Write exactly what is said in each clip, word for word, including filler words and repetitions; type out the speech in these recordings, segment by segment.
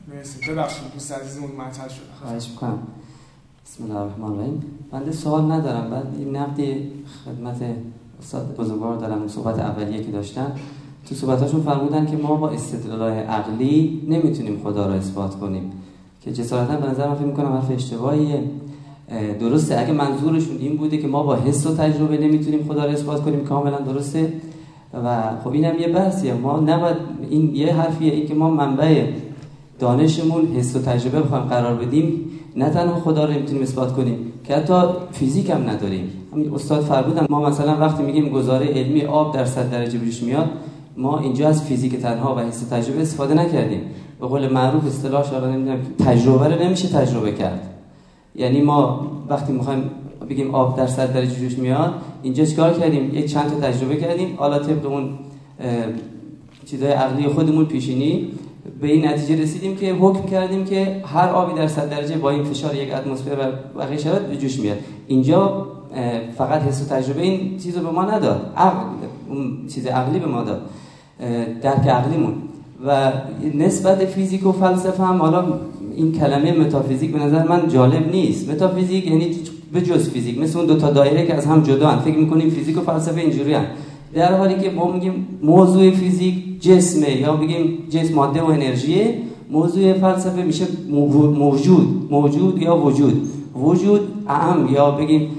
مرسی. ببخشید دوست عزیزمون معطل شد. خواهش می‌کنم. بسم الله الرحمن الرحیم. بنده سوال ندارم، بعد این نقدی خدمت استاد بزرگوار دارم. اون صحبت اولیه که داشتن تو صحبتاشون فرمودن که ما با استدلال‌های عقلی نمیتونیم خدا را اثبات کنیم، که جسارتاً به نظر من فکر می‌کنم حرف اشتباهیه. درسته اگه منظورشون این بوده که ما با حس و تجربه نمیتونیم خدا را اثبات کنیم، کاملا درسته. و خب اینم یه بحثیه، ما نباید این یه حرفیه، این که ما منبع دانشمون حس و تجربه بخوایم قرار بدیم، نه تنها خدا رو نمیتونیم اثبات کنیم که حتی فیزیک هم نداریم. همین استاد فرمودن ما مثلا وقتی میگیم گزاره علمی آب در صد درجه بهش میاد، ما اینجا از فیزیک تنها و حس و تجربه استفاده نکردیم. به قول معروف اصطلاحش رو نمیدونم، تجربه رو نمیشه تجربه کرد. یعنی ما وقتی میخوایم بگیم آب در صد درجه جوش میاد، اینجا چیکار کردیم؟ یک چند تا تجربه کردیم، حالا طبق اون چیزای عقلی خودمون پیشینی به این نتیجه رسیدیم که حکم کردیم که هر آبی در صد درجه با این فشار یک اتمسفر و بقیه شرایط به جوش میاد. اینجا فقط حس و تجربه این چیزو به ما نداد، عقل اون چیز عقلی به ما داد، درک عقلیمون. و نسبت فیزیک و فلسفه هم، حالا این کلمه متافیزیک به نظر من جالب نیست. متافیزیک یعنی به جز فیزیک، مثل اون دو تا دایره که از هم جدا هستند. فکر می‌کنیم فیزیک و فلسفه اینجوری هستند، در حالی که ما میگیم موضوع فیزیک جسمه، یا بگیم جسم ماده و انرژیه. موضوع فلسفه میشه موجود، موجود یا وجود. وجود اعم، یا بگیم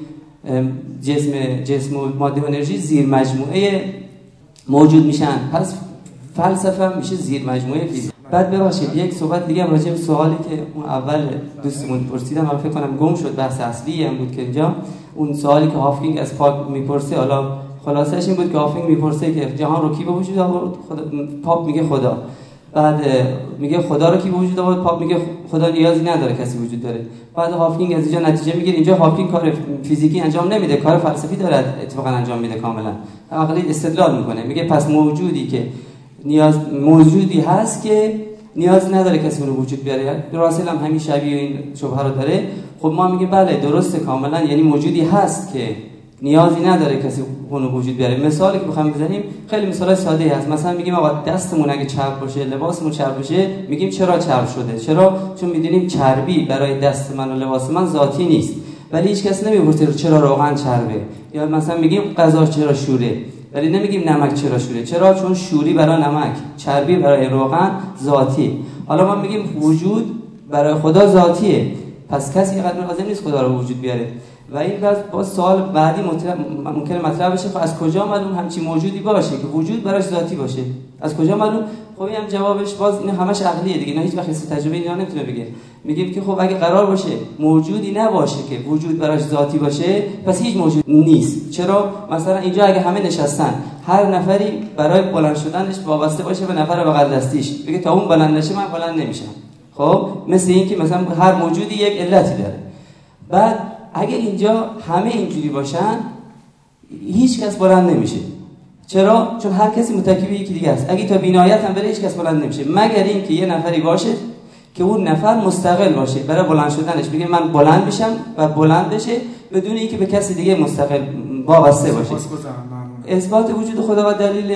جسم جسم و ماده و انرژی زیر مجموعه موجود میشن. پس فلسفه میشه زیر مجموعه فیزیک. بعد ببخشید یک صحبت دیگه هم راجع به سوالی که اون اول دوستمون پرسیدم، من فکر کنم گم شد، بحث اصلی هم بود که اینجا اون سوالی که هافکینگ از پاپ میپرسه، حالا خلاصش این بود که هافکینگ میپرسه که جهان رو کی به وجود آورد؟ خدا. پاپ میگه خدا. بعد میگه خدا رو کی به وجود آورد؟ پاپ میگه خدا نیازی نداره کسی وجود داره. بعد هافکینگ از اینجا نتیجه میگیره اینجا هافکینگ کار فیزیکی انجام نمیده، کار فلسفی داره اتفاقا انجام میده. کاملا عقلی استدلال میکنه، میگه پس موجودی که نیاز موجودی هست که نیاز نداره کسی اون رو وجود بیاره. راسل هم همین شبیه این شبهه رو داره. خب ما میگیم بله درسته کاملا، یعنی موجودی هست که نیازی نداره کسی اون رو وجود بیاره. مثالی که بخوام بزنیم خیلی مثال ساده هست. مثلا میگیم آقا دستمون اگه چرب باشه، لباسمون چرب باشه، میگیم چرا چرب شده؟ چرا؟ چون میدونیم چربی برای دست من و لباس من ذاتی نیست. ولی هیچ کس نمیپرسه چرا روغن چربه، یا مثلا میگیم غذا چرا شوره، ولی نمیگیم نمک چرا شوره. چرا؟ چون شوری برای نمک، چربی برای روغن ذاتی. حالا ما میگیم وجود برای خدا ذاتیه، پس کسی اینقدر لازم نیست خدا رو وجود بیاره. و این با سوال بعدی ممکنه مطرح بشه، خب از کجا معلوم همچین موجودی باشه که وجود براش ذاتی باشه؟ از کجا معلوم؟ خب اینم جوابش باز این همش عقلیه دیگه، نه هیچ وقت تجربه اینا نمیتونه بگه. میگیم که خب اگه قرار باشه موجودی نباشه که وجود براش ذاتی باشه، پس هیچ موجود نیست. چرا؟ مثلا اینجا اگه همه نشستن، هر نفری برای بلند شدنش وابسته باشه به نفر بغل دستیش، بگه تا اون بلند نشه من بلند نمیشم. خب مثل این که مثلا هر موجودی یک علتی داره. بعد اگه اینجا همه اینجوری باشن، هیچ کس بلند نمیشه. چرا؟ چون هر کسی متکی به یکی دیگه است. اگه تا بی‌نهایت هم بره هیچ کس بلند نمیشه، مگر اینکه یه نفری باشه که اون نفر مستقل باشه برای بلند شدنش، بگه من بلند میشم و بلند بشه بدون اینکه به کسی دیگه مستقل وابسته باشه. اثبات وجود خدا و دلیل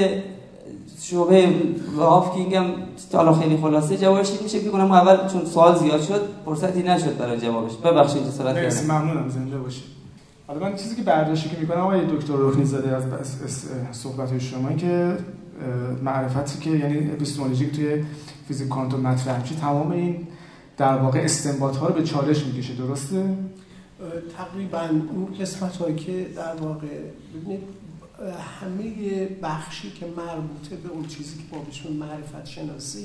شبهه و هافکینگ هم حالا خیلی خلاصه جوابش میشه که کنم اول چون سوال زیاد شد فرصتی نشد برای جوابش. ببخشید جسارت کردم. مرسی، ممنونم زنده باشید. حالا من چیزی که برداشتی که میکنم آقای دکتر رکنی‌زاده از صحبت شما این که معرفتی که یعنی اپیستمولوژی که توی فیزیک کوانتوم مطرح میشه تمام این در واقع استنباط ها رو به چالش میکشه، درسته؟ تقریبا اون قسمت هایی که در واقع ببینید همه بخشی که مربوطه به اون چیزی که ما بهش معرفت شناسی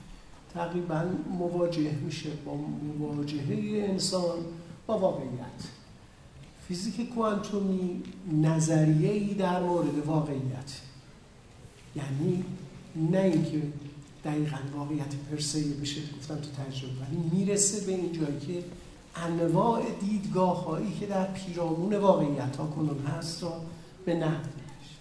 تقریبا مواجه میشه با مواجهه انسان با واقعیت. فیزیک کوانتومی نظریه‌ای در مورد واقعیت، یعنی نه اینکه دقیقاً واقعیت پرسه‌ای بشه گفتم تو تجربه، ولی میرسه به این جایی که انواع دیدگاه‌هایی که در پیرامون واقعیت‌ها کنون هست را به نحو میشه.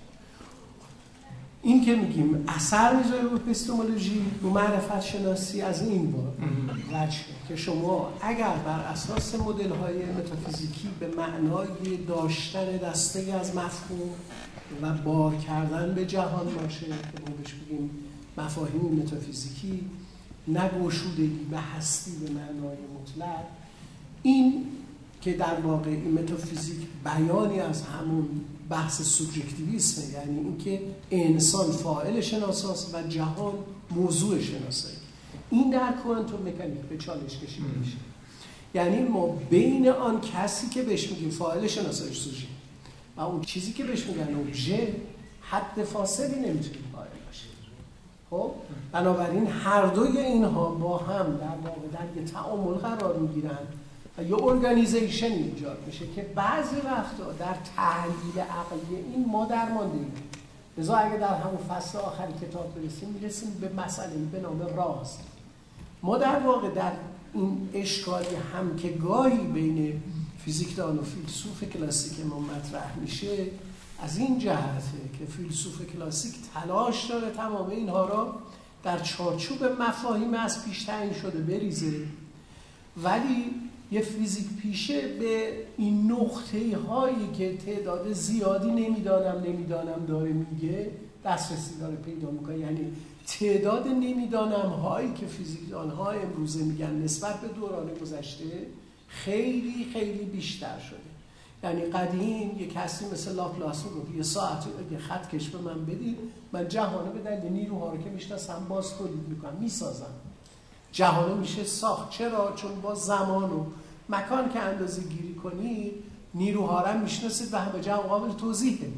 این که میگیم اثر میذاره رو اپیستمولوژی، رو معرفت شناسی، از این وجه که شما اگر بر اساس مدل‌های متافیزیکی به معنای داشتن دسته‌ای از مفهوم و بار کردن به جهان باشه که ما بهش بگیم مفاهیم متافیزیکی، نگشودگی به هستی به معنای مطلق، این که در واقع این متافیزیک بیانی از همون بحث سوبژکتیویسمه، یعنی اینکه انسان فاعل شناساست و جهان موضوع شناسایی. این در کوانتوم مکانیک به چالش کشیده میشه. یعنی ما بین آن کسی که بهش میگیم فاعل شناسایی سوژه و اون چیزی که بهش میگن ابژه حد فاصلی نمیتونه قائل باشه. خب بنابراین هر دوی اینها با هم در واقع در یه تعامل قرار میگیرن و یه ارگانیزیشن ایجاد میشه که بعضی وقتا در تحلیل عقلی این ما درمانده‌ایم. لذا اگه در همون فصل آخری کتاب برسیم میرسیم به مسئله به نام راز. ما در واقع در این اشکالی هم که گاهی بین فیزیکدان و فیلسوف کلاسیک ما مطرح میشه از این جهته که فیلسوف کلاسیک تلاش داره تمام اینها را در چارچوب مفاهیم از پیش تعیین شده بریزه، ولی یه فیزیک پیشه به این نقطه هایی که تعداد زیادی نمیدانم نمیدانم داره میگه دسترسی داره پیدا میکنه. یعنی تعداد نمیدانم هایی که فیزیکدان ها امروزه میگن نسبت به دوران گذشته خیلی خیلی بیشتر شده. یعنی قدیم یک کسی مثل لاپلاس میگفت یه ساعت یه خط کش به من بدید، من جهانه به دلیل نیروها رو که میشناسم باز تولید میکنم میسازم. جهانه میشه ساخت. چرا؟ چون با زمان و مکان که اندازه گیری کنید نیروها رو میشناسید و همه جا قابل توضیحه.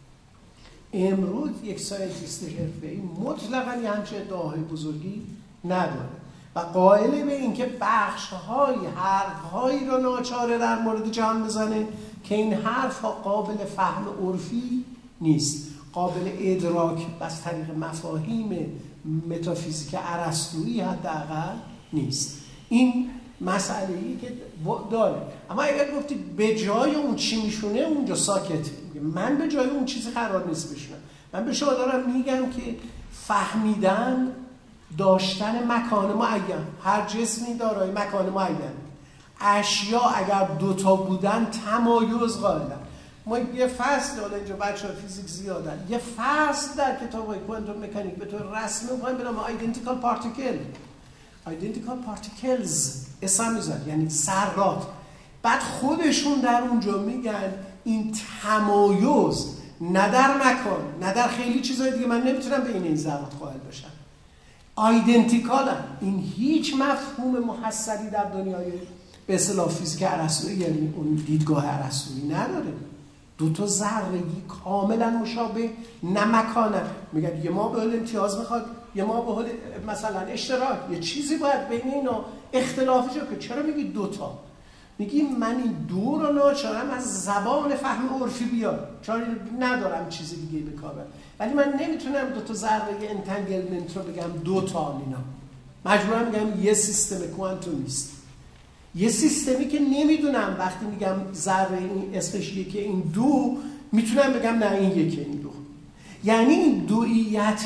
امروز یک ساینتیست حرفه‌ای مطلقاً یه همچه ادعاهای بزرگی نداره و قائل به این که بخش‌های حرف‌هایی را ناچاره در مورد جهان بزنه که این حرف‌ها قابل فهم عرفی نیست، قابل ادراک از طریق مفاهیم متافیزیک ارسطویی حداقل نیست. این مسئله‌ای که داره. اما اگر گفتی به جای اون چی میشونه اونجا ساکت، من به جای اون چیزی قرار نیست بشونم. من به شما دارم میگم که فهمیدن داشتن مکان معین، هر جسمی دارای مکان معین، اشیا اگر دوتا بودن تمایز قائلن. ما یه فصل حالا اینجا بچه‌ها فیزیک زیادن، یه فصل در کتاب‌های کوانتوم مکانیک به طور رسمی می‌خوایم به نام آیدنتیکال پارتیکل، آیدنتیکال پارتیکلز اسم میذارن، یعنی ذرات. بعد خودشون در اونجا میگن این تمایز نه در مکان نه در خیلی چیزای دیگه من نمیتونم بین این ذرات قائل باشم. آیدنتیکالن. این هیچ مفهوم محصلی در دنیای به اصطلاح فیزیک ارسطویی یعنی اون دیدگاه ارسطویی نداره. دو تا ذره‌ای کاملا مشابه نه مکانن. میگن یه ما به حال امتیاز میخواد، یه ما به حال مثلا اشتراک، یه چیزی باید بین اینا اختلافی جا که چرا میگی دو تا؟ میگی من این دو رو ناچارم از زبان فهم عرفی بیارم، چون ندارم چیزی دیگه به کار برم، ولی من نمیتونم دو تا ذره انتنگلمنت رو بگم دو تا اینا، مجبورم بگم یه سیستم کوانتومیست. یه سیستمی که نمیدونم وقتی میگم ذره این اسمش یکی این دو، میتونم بگم نه این یکی این دو. یعنی این دوئیت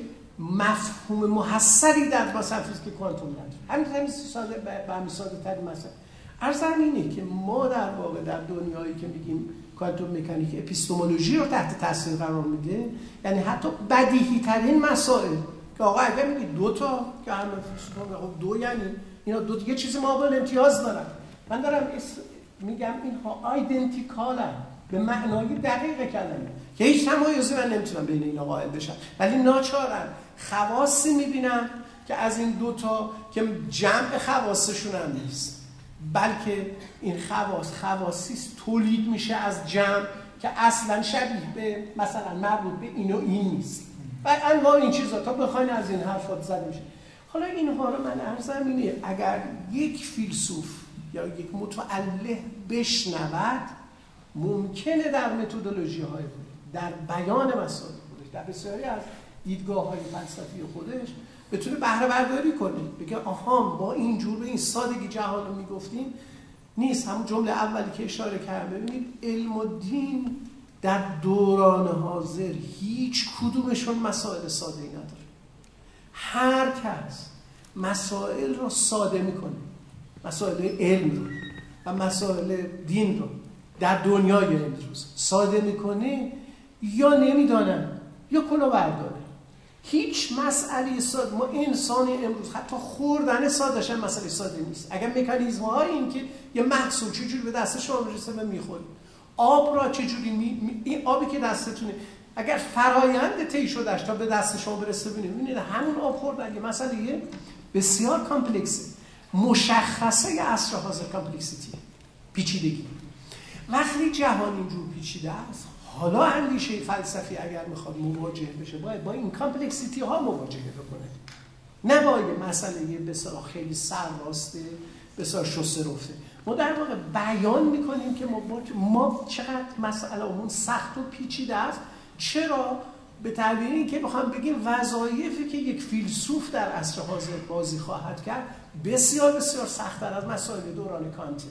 مفهوم محصری در مثلا فیزیک کوانتوم نداره. همین همین ساده به همین ساده ترین مثلا ارزم اینه که ما در واقع در دنیایی که میگیم کوانتوم مکانیک اپیستمولوژی رو تحت تاثیر قرار میده، یعنی حتی بدیهی ترین مسائل که آقا اگه میگی دو تا که همه فیلسوفا میگن دو یعنی اینا دو دیگه چیزی مقابل امتیاز دارن، من دارم میگم اینها آیدنتیکالن به معنای دقیق کلمه که هیچ تمایزی من نمیتونم بین اینا قائل بشم، ولی ناچارن خواصی میبینم که از این دوتا که جمع خواصشون هم نیست، بلکه این خواص خواصی تولید میشه از جمع که اصلا شبیه به مثلا مربوط به این و این نیست و انواع این چیزا تا بخواین از این حرفات زده میشه. حالا اینها رو من عرضم اینه اگر یک فیلسوف یا یک متعله بشنود ممکنه در متدولوژی های خودش، در بیان مسائل خودش، در بسیاری از دیدگاه های فلسفی خودش بتونه بهره برداری کنه، بگه آها با اینجور به این سادگی جهان رو میگفتیم نیست. همون جمله اولی که اشاره کردم، ببینید علم و دین در دوران حاضر هیچ کدومشون مسائل ساده ای نداره. هر کس مسائل رو ساده میکنه، مسائل علم رو و مسائل دین رو در دنیای امروز ساده میکنه، یا نمیدانن یا کلاه برداره. هیچ مسئله ساده، ما انسان امروز حتی خوردن سادهش هم مسئله ساده نیست. اگر مکانیزم های این که یه محصول چجوری به دست شما میرسه و میخورید، آب را چجوری می... می... این آبی که دستتونه اگر فرایند طی شدهش تا به دست شما برسه ببینید ببینید همون آب خوردن یه مسئله بسیار کامپلکسه، مشخصه عصر حاضر کامپلکسیتی، پیچیدگی. وقتی جهان اینجور پیچیده است، حالا اندیشه فلسفی اگر میخواد مواجه بشه باید با این کامپلکسیتی ها مواجهه بکنه، نه با یه مسئله بسیار خیلی سرراسته بسیار شسته رفته. ما در واقع بیان میکنیم که ما, ما چقدر مسئله همون سخت و پیچیده است. چرا؟ به تعبیر این که بخوام بگیم وظایفی که یک فیلسوف در عصر حاضر بازی خواهد کرد بسیار بسیار سخت‌تر از مسائل دوران کانت.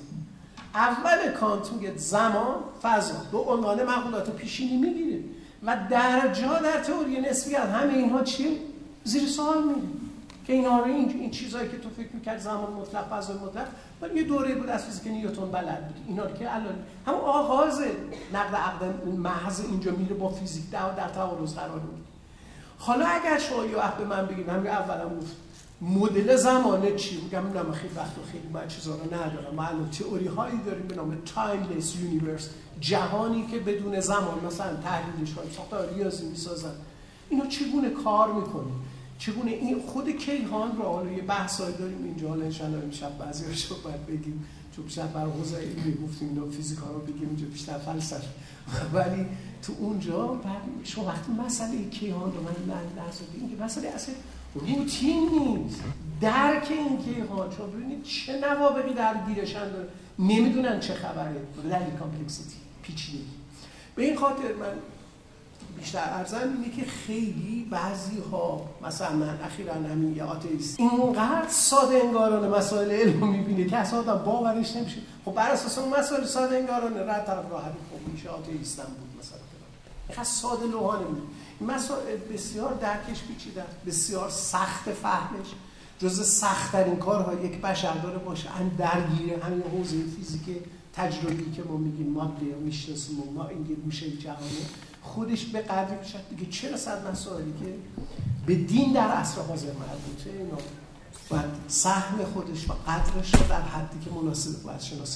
اول کانت میگه زمان فضا به عنوان معقولات پیشینی میگیره و در جا در تئوری نسبیت همه اینها چیه؟ زیر سوال میره که اینا رو این این چیزایی که تو فکر می‌کرد زمان مطلق فضا مطلق ولی یه دوره بود از فیزیک نیوتن بلد بود اینا رو که الان هم آغاز نقد عقل محض اینجا میره با فیزیک در در تعارض قرار میگیره. حالا اگر شما یه وقت به من بگید همین اولام گفت مدل زمانه چی؟ میگم من خیلی وقت و خیلی من چیزا رو ندارم. ما الان تئوری هایی داریم به نام تایملس یونیورس، جهانی که بدون زمان مثلا تحلیلش کنیم ساختار ریاضی میسازن. اینا چگونه کار میکنه؟ چگونه این خود کیهان رو حالا یه بحثایی داریم اینجا، حالا ان شاءالله امشب بعضی‌هاش رو باید بگیم چون بیشتر برای حوزه علمی گفتیم اینا فیزیکا رو بگیم اینجا بیشتر فلسفه، ولی تو اونجا بعد شما وقتی مسئله کیهان رو من لحظه بگیم که مسئله اصلا روتین نیست. درک این کیهان شما ببینید چه نوابقی درگیرشن داره، نمیدونن چه خبره، به دلیل کامپلکسیتی، پیچیدگی. به این خاطر من بیشتر ارزم اینه که خیلی بعضی ها مثلا من اخیراً همین یه آتئیست اینقدر ساده انگارانه مسائل علم میبینه که اصلا آدم باورش نمیشه. خب بر اساس اون مسائل ساده انگارانه رد طرف راحت خوب میشه آتئیستم بود مثلا اینقدر ساده لوحانه میشه. این مسائل بسیار درکش پیچیده، بسیار سخت فهمش، جزء سخت‌ترین کارها یک بشر داره باشه ان درگیر همین حوزه فیزیک تجربی که ما میگیم ماده میشناسیم ما این یه گوشه جهانه خودش به قدری میشه دیگه چرا صد مسائلی که به دین در عصر حاضر مربوطه اینا باید سهم خودش و قدرش رو در حدی که مناسب باید شناسه.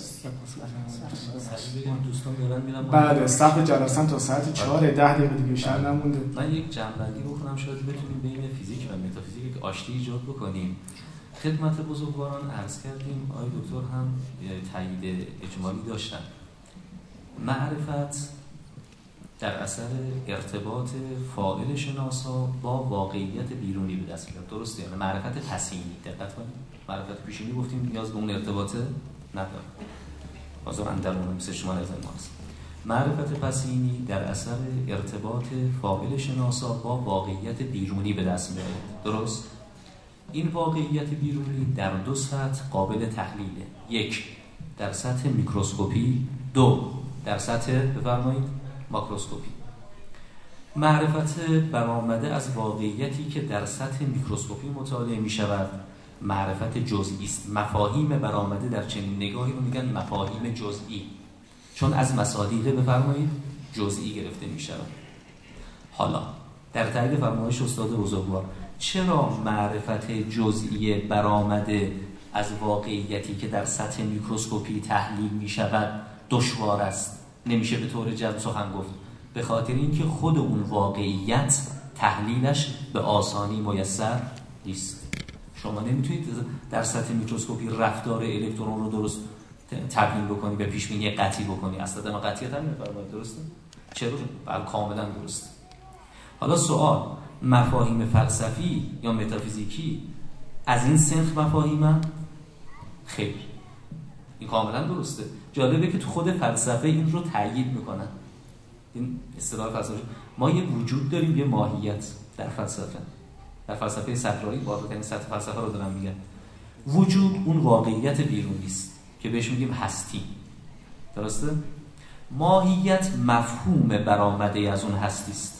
دوستان دارن میرن بله صف جلسه تا ساعت چهار ده دقیقه دیگه بیشتر نمونده. من یک جنبندی بکنم شاید بتونیم بین فیزیک و متافیزیک یک آشتی ایجاد بکنیم. خدمت بزرگواران عرض کردیم آقای دکتر هم تایید اجمالی داشتن. معرفت در اثر ارتباط فاعل شناسا با واقعیت بیرونی به دست میاد. درسته؟ یعنی معرفت پسینی. دقت کنید. معرفت پیشینی گفتیم نیاز به اون ارتباط نداره. بازم اندرون مثل شما نظر ماست. معرفت پسینی در اثر ارتباط فاعل شناسا با واقعیت بیرونی به دست میاد. درست؟ این واقعیت بیرونی در دو سطح قابل تحلیله. یک، در سطح میکروسکوپی. دو، در سطح بفرمایید ماکروسکوپی. معرفت برآمده از واقعیتی که در سطح میکروسکوپی مطالعه می شود معرفت جزئی است. مفاهیم برآمده در چنین نگاهی رو میگن مفاهیم جزئی، چون از مصادیق بفرمایید جزئی گرفته می شود. حالا در تایید فرمایش استاد بزرگوار، چرا معرفت جزئی برآمده از واقعیتی که در سطح میکروسکوپی تحلیل می شود دشوار است؟ نمیشه به طور جزم سخن گفت. به خاطر اینکه خود اون واقعیت تحلیلش به آسانی میسر نیست. شما نمیتونید در سطح میکروسکوپی رفتار الکترون رو درست تبیین بکنی، به پیش بینی قطعی بکنی. اصلا ما قطعیت هم نمی‌فرمایید. درسته؟ چرا؟ بله کاملا درست. حالا سوال، مفاهیم فلسفی یا متافیزیکی از این صنف مفاهیمن؟ خیر. این کاملا درسته. جالبه که تو خود فلسفه این رو تأیید میکنن. این اصطلاح فلسفه، ما یه وجود داریم، یه ماهیت در فلسفه. در فلسفه صدرایی بالاترین سطح فلسفه رو دارن میگن. وجود اون واقعیت بیرونی است که بهش میگیم هستی. درسته؟ ماهیت مفهوم برآمده از اون هستی است.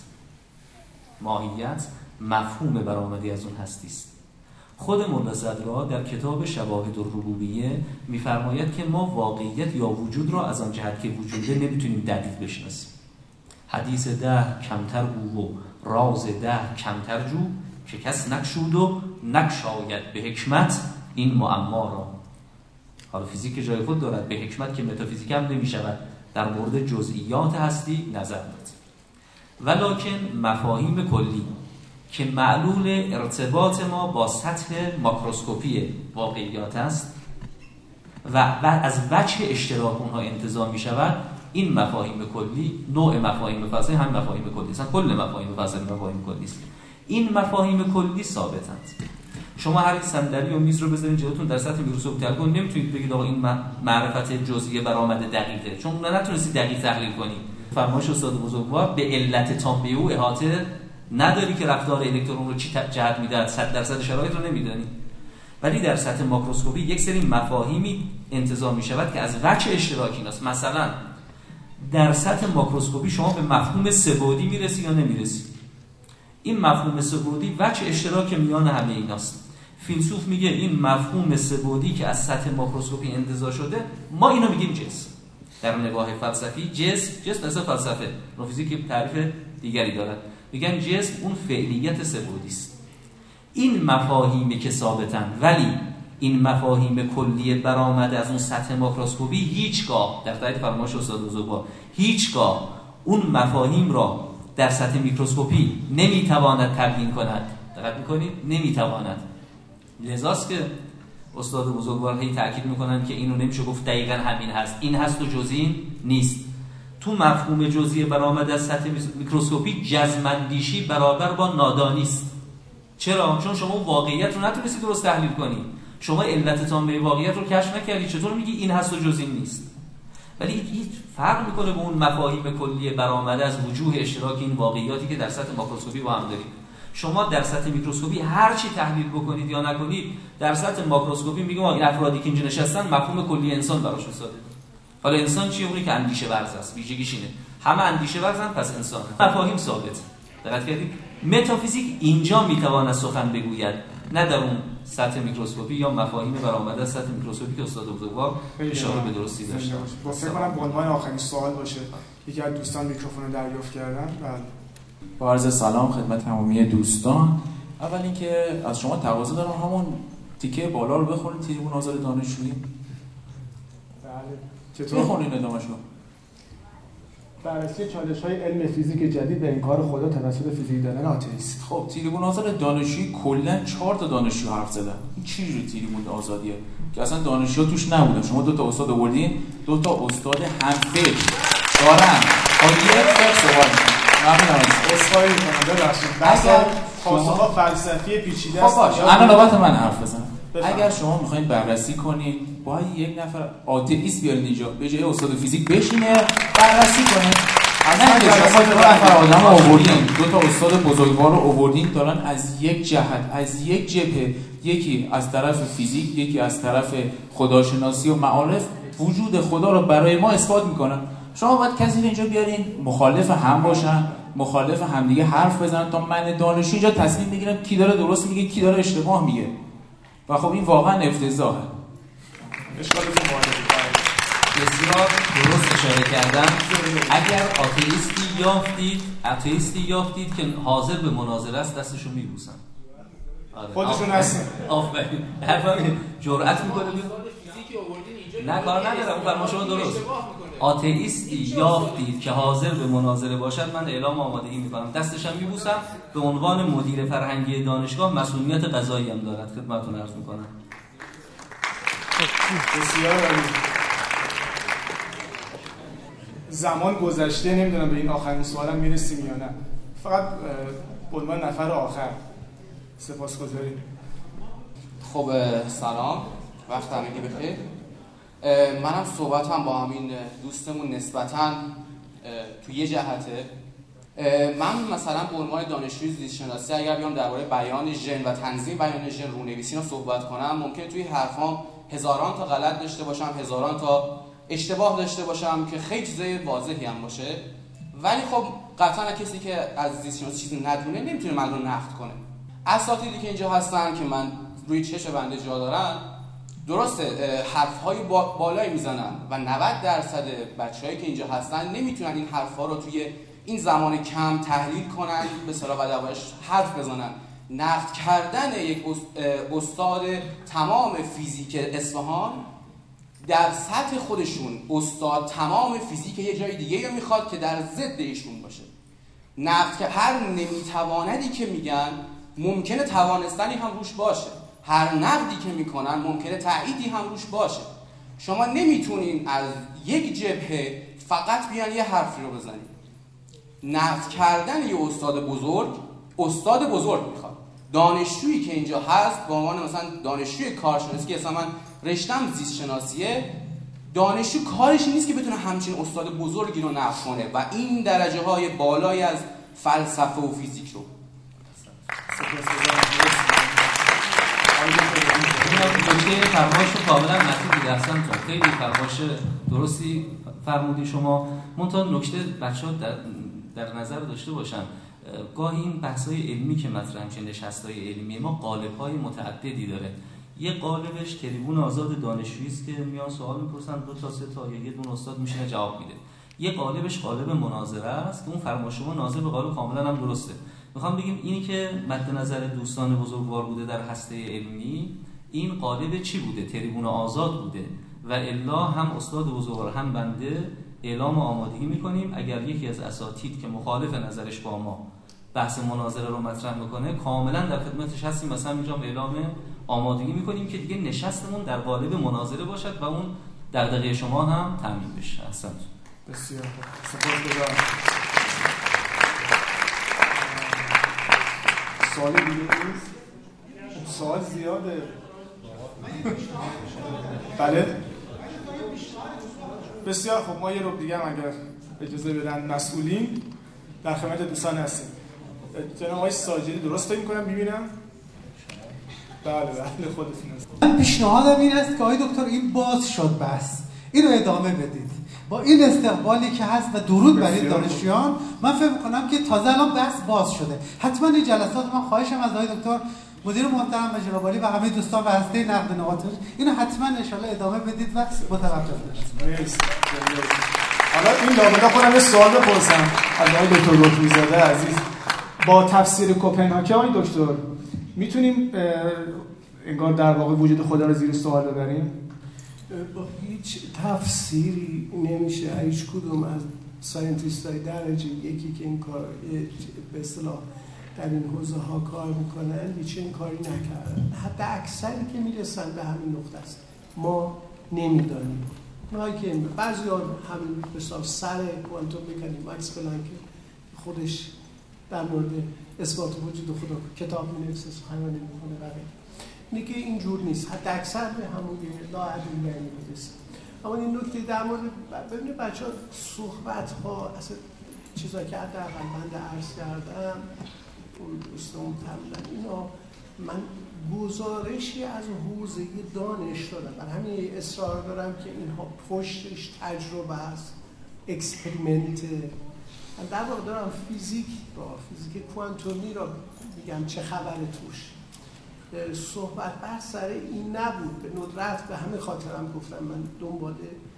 ماهیت مفهوم برآمده از اون هستی است. خود مولا صدرا در کتاب شواهد الربوبیه می‌فرماید که ما واقعیت یا وجود را از آن جهت که وجوده نمیتونیم دقیق بشناسیم. حدیث ده کمتر گو و راز ده کمتر جو که کس نکشود و نکشاید به حکمت این معما را. حالا فیزیک جای خود دارد، به حکمت که متافیزیک هم نمی شود در مورد جزئیات هستی نظر داد. ولکن مفاهیم کلی که معلول ارتباط ما با سطح ماکروسکوپی واقعیات است و از وجه اشتراک اونها انتزاع می شود، این مفاهیم کلی نوع مفاهیم فضلی هم مفاهیم کلی است. کل مفاهیم فضلی مفاهیم کلی است. این مفاهیم کلی ثابتند. شما هر صندلی و میز رو بذارید جلوتون در سطح میکروسکوپ تحلیل کنید، نمیتونید بگید آقا این معرفت جزئی برآمده دقیقه، چون اون نتونستید دقیق تحلیل کنید. فرمایش استاد بزرگوار به علت تام او احاطه نداری که رفتار الکترون رو چی جهت میده، صد درصد شرایط رو نمیدونی، ولی در سطح ماکروسکوپی یک سری مفاهیمی انتزاع می شود که از وجه اشتراکی است. مثلا در سطح ماکروسکوپی شما به مفهوم سه‌بعدی میرسی یا نمیرسی؟ این مفهوم سه‌بعدی وجه اشتراک میان همه ایناست. فیلسوف میگه این مفهوم سه‌بعدی که از سطح ماکروسکوپی انتزاع شده، ما اینو میگیم جسم. در نگاه فلسفی جسم جسم اصلا فلسفه فیزیک تعریف دیگری دارد، میگن جسم اون فعلیت سه‌بعدی است. این مفاهیمی که ثابتن، ولی این مفاهیم کلی برآمده از اون سطح ماکروسکوپی هیچگاه در تایید فرمایش استاد بزرگوار هیچگاه اون مفاهیم را در سطح میکروسکوپی نمیتواند تبیین کند. دقت میکنید؟ نمیتواند. لذاست که استاد بزرگوار هی تاکید میکنن که اینو نمیشه گفت دقیقاً همین هست، این هست و جزئی نیست. تو مفهوم جزئی برآمده از سطح میکروسکوپی جزم‌اندیشی برابر با نادانی است. چرا؟ چون شما واقعیت رو نتونستی درست تحلیل کنی. شما علت تام واقعیت رو کشف نکردی، چطور میگی این هست و جزئی نیست؟ ولی هیچ فرق میکنه با اون مفاهیم کلی برآمده از وجوه اشتراک این واقعیاتی که در سطح ماکروسکوپی با هم داریم. شما در سطح میکروسکوپی هر چی تحلیل بکنید یا نکنید، در سطح ماکروسکوپی میگم این افرادی که اینجا نشستن مفهوم کلی انسان براش ساده. حالا انسان چیه؟ اونی که اندیشه ورز است، ویژگیش اینه. همه اندیشه ورزن، پس انسان. مفاهیم ثابت. دقت کردید؟ متافیزیک اینجا میتواند سخن بگوید، نه در اون سطح میکروسکوپی یا مفاهیم برآمده از سطح میکروسکوپی که استاد بزرگوار اشاره به درستی داشت. با فکر کنم به عنوان آخرین سوال باشه. یکی از دوستان میکروفون رو دریافت کردن. بله. با عرض سلام خدمت تمامی دوستان. اول اینکه از شما تقاضا دارم همون تیکه بالا رو بخونید، تریبون آزار دانشجویی. بله. چطور بخونید ادامه‌شو؟ بررسی چالش‌های علم فیزیک جدید به انکار خدا توسط فیزیکدانان آتئیست. خب تریبون آزار دانشجویی کلا چهار تا دانشجو حرف زدن. این چی جوری تریبون آزادیه که اصلا دانشجو توش نبودن؟ شما دو تا استاد آوردین، دو تا استاد همفکر دارن. با یک فکر صحبت می‌کنن. ممنونم. اصلاحی کننده بخشید. اگر پاسخ‌ها فلسفی پیچیده است. خب باشه. الان نوبت من حرف بزنم. اگر شما می‌خواید بررسی کنید، باید یک نفر آتئیست بیارید اینجا، به جای استاد فیزیک بشینه بررسی کنه. نه که شما دو نفر آدم آوردین، دو تا استاد بزرگوار رو آوردین دارن از یک جهت، از یک جبهه، یکی از طرف فیزیک، یکی از طرف خداشناسی و معارف وجود خدا رو برای ما اثبات میکنن. شما باید کسی اینجا بیارین مخالف هم باشن، مخالف همدیگه حرف بزنن تا من دانشجو اینجا تصمیم بگیرم کی داره درست میگه کی داره اشتباه میگه. و خب این واقعا افتضاحه. اشکالتون وارد بسیار درست اشاره کردم. اگر آتئیستی یافتید آتئیستی یافتید که حاضر به مناظره است، دستشو میبوسن. خودشون هستن. آفرین. حرفا جرأت میکنه. نه کار ندارم، فرما شما درست. آتئیستی یافتید که حاضر به مناظره باشد، من اعلام آمادگی میکنم، دستش هم میبوسم. به عنوان مدیر فرهنگی دانشگاه مسئولیت قضایی هم دارد، خدمتتون عرض میکنم. بسیار عالی. زمان گذشته، نمیدونم به این آخرین سوالم میرسیم یا نه. فقط به عنوان نفر آخر سپاسگزاریم. خب سلام، وقت همگی بخیر. منم صحبتم با همین دوستمون نسبتاً تو یه جهته. من مثلا به عنوان دانشجوی زیست شناسی اگر بیام درباره بیان ژن و تنظیم بیان ژن رونویسی رو صحبت کنم، ممکنه توی حرفام هزاران تا غلط داشته باشم، هزاران تا اشتباه داشته باشم که خیلی چیزای واضحی هم باشه، ولی خب قطعا کسی که از زیست شناسی چیزی ندونه نمیتونه من رو نقد کنه. اساتیدی که اینجا هستن که من روی چش بنده جا دارن، درسته حرف‌های بالایی میزنن و نود درصد بچه‌هایی که اینجا هستن نمیتونن این حرف‌ها رو توی این زمان کم تحلیل کنن به اصطلاح و دربارش حرف بزنن. نقد کردن یک استاد تمام فیزیک اصفهان در سطح خودشون استاد تمام فیزیک یه جای دیگه رو میخواد که در ضد ایشون باشه. نقد که هر نمیتواندی که میگن ممکنه توانستنی هم روش باشه، هر نقدی که میکنن ممکنه تأییدی هم روش باشه. شما نمیتونین از یک جبهه فقط بیان یه حرفی رو بزنید. نقد کردن یه استاد بزرگ استاد بزرگ میخواد. دانشجویی که اینجا هست به عنوان مثلا دانشجوی کارشناسی که اصلا من رشتم زیست شناسیه، دانشجو کارش نیست که بتونه همچین استاد بزرگی رو نقد کنه و این درجه های بالایی از فلسفه و فیزیک رو. نکته فرمایش رو کاملا مطلوب دستم تو خیلی فرمایش درستی فرمودی شما. منتها نکته بچه‌ها در, در نظر داشته باشن گاهی این بحث‌های علمی که مطرح میشه، نشست‌های علمی ما قالب‌های متعددی داره. یه قالبش تریبون آزاد دانشجویی است که میان سوال میپرسن، دو تا سه تا یا یه دونه استاد میشینه جواب میده. یه قالبش قالب مناظره است که اون فرمایش شما ناظر به قالب کاملا هم درسته. میخوام بگیم اینی که مد نظر دوستان بزرگوار بوده در هسته علمی، این قالب چی بوده؟ تریبون آزاد بوده و الا هم استاد بزرگوار هم بنده اعلام آمادگی میکنیم اگر یکی از اساتید که مخالف نظرش با ما بحث مناظره رو مطرح میکنه کاملا در خدمتش هستیم، مثلا اینجا اعلام آمادگی میکنیم که دیگه نشستمون در قالب مناظره باشد و اون دغدغه شما هم تامین بشه. احسنت. بسیار خوب. سپاسگزارم. سوال دیگه نیست؟ سوال زیاده. بله. بسیار خوب. ما یه رو دیگه هم اگر اجازه بدن مسئولین در خدمت دوستان هستیم. جناب آقای ساجدی درست فکر می‌کنم می‌بینم؟ بله بله خودتون هست. من پیشنهادم این است که آقای دکتر این باز شد بس. اینو ادامه بدید. با این استقبالی که هست و درود بر این دانشجویان، من فکر می‌کنم که تازه الان بحث باز شده. حتما این جلسات من خواهشم از آقای دکتر مدیر محترم و جناب عالی و همه دوستان و هسته نقد نقاط اینو حتما ان شاءالله ادامه بدید و متوقف نشید. حالا این لابد خودم یه سوال بپرسم از آقای دکتر رکنی‌زاده عزیز. با تفسیر کوپنهاگ آقای دکتر میتونیم انگار در واقع وجود خدا رو زیر سوال ببریم؟ با هیچ تفسیری نمیشه هیچ کدوم از ساینتیست‌های درجه یکی که این کار به اصطلاح در این حوزه ها کار میکنن هیچ این کاری نکردن. حتی اکثری که میرسن به همین نقطه است ما نمیدانیم. اونایی که بعضی ها همین بسیار سر کوانتوم مکانیک ماکس پلانک خودش در مورد اثبات وجود خدا کتاب می‌نویسه، سخنرانی می‌کنه و میگه اینجور نیست. حتی اکثر به همون لاعدل یعنی میرسه. اما این نکته در مورد ببینید بچه‌ها صحبت‌ها اصلا چیزایی که حداقل من عرض کردم اون دوستان تمام اینا من گزارشی از حوزه دانش دادم. برای همین اصرار دارم که اینها پشتش تجربه است، اکسپریمنت. من در واقع دارم فیزیک را فیزیک کوانتومی را میگم چه خبره توش. صحبت بر سر این نبود. به ندرت به همه خاطرم گفتم من دنبال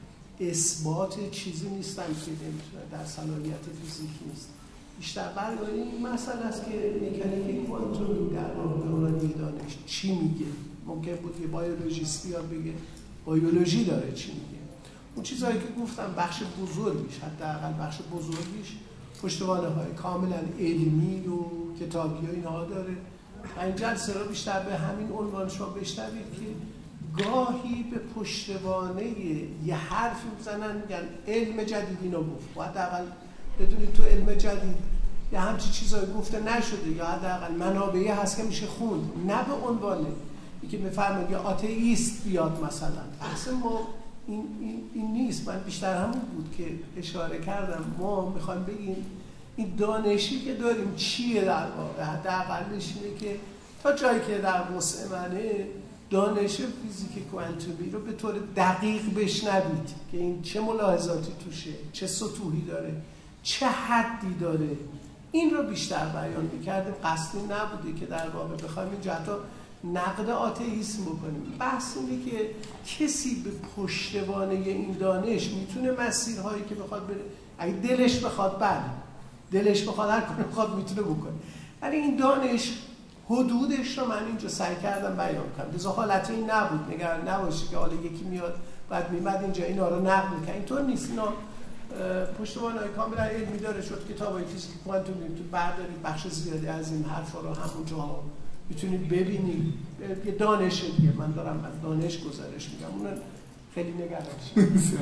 اثبات چیزی نیستم که نمیتونه در صلاحیت فیزیک نیست. بیشتر برای این مسئله است که مکانیک کوانتومی در واقع دورانی دانش چی میگه. ممکن بود یه بیولوژیست بیاد بگه بیولوژی داره چی میگه. اون چیزایی که گفتم بخش بزرگیش حداقل بخش بزرگیش پشتوانه های کاملا علمی و کتابی و اینها داره. این جلسه رو بیشتر به همین عنوان شما بشنوید که گاهی به پشتوانه یه حرف میزنن میگن علم جدید اینو گفت و حداقل بدونید تو علم جدید یا همچی چیزایی گفته نشده یا حداقل منابعی هست که میشه خوند، نه به عنوانه که میفرمایید یا آتئیست بیاد مثلا. اصلا ما این, این, این نیست. من بیشتر همون بود که اشاره کردم ما میخوایم بگیم این دانشی که داریم چیه در واقع. حداقلش اینه که تا جایی که در وسع منه دانش فیزیک کوانتومی رو به طور دقیق بشنوید که این چه ملاحظاتی توشه، چه سطوحی داره، چه حدی داره. این رو بیشتر بیان میکردیم. قصدی نبوده که در واقع بخوایم اینجا حتی نقد آتئیسم بکنیم. بحث اینه که کسی به پشتوانه این دانش میتونه مسیرهایی که بخواد بره اگه دلش بخواد بله دلش بخواد هر کاری بخواد میتونه بکنه. ولی این دانش حدودش رو من اینجا سعی کردم بیان کنم. بذار حالت این نبود، نگران نباشی که حالا یکی میاد بعد میمد اینجا اینا رو نقل میکنه. اینطور نیست. اینا پشتوانای کاملا علمی داره. شد کتابای فیزیک کوانتوم تو بردارید بخش زیادی از این حرفا رو همونجا میتونید ببینید. یه دانش دیگه، من دارم از دانش گزارش میگم، اون خیلی نگران شید.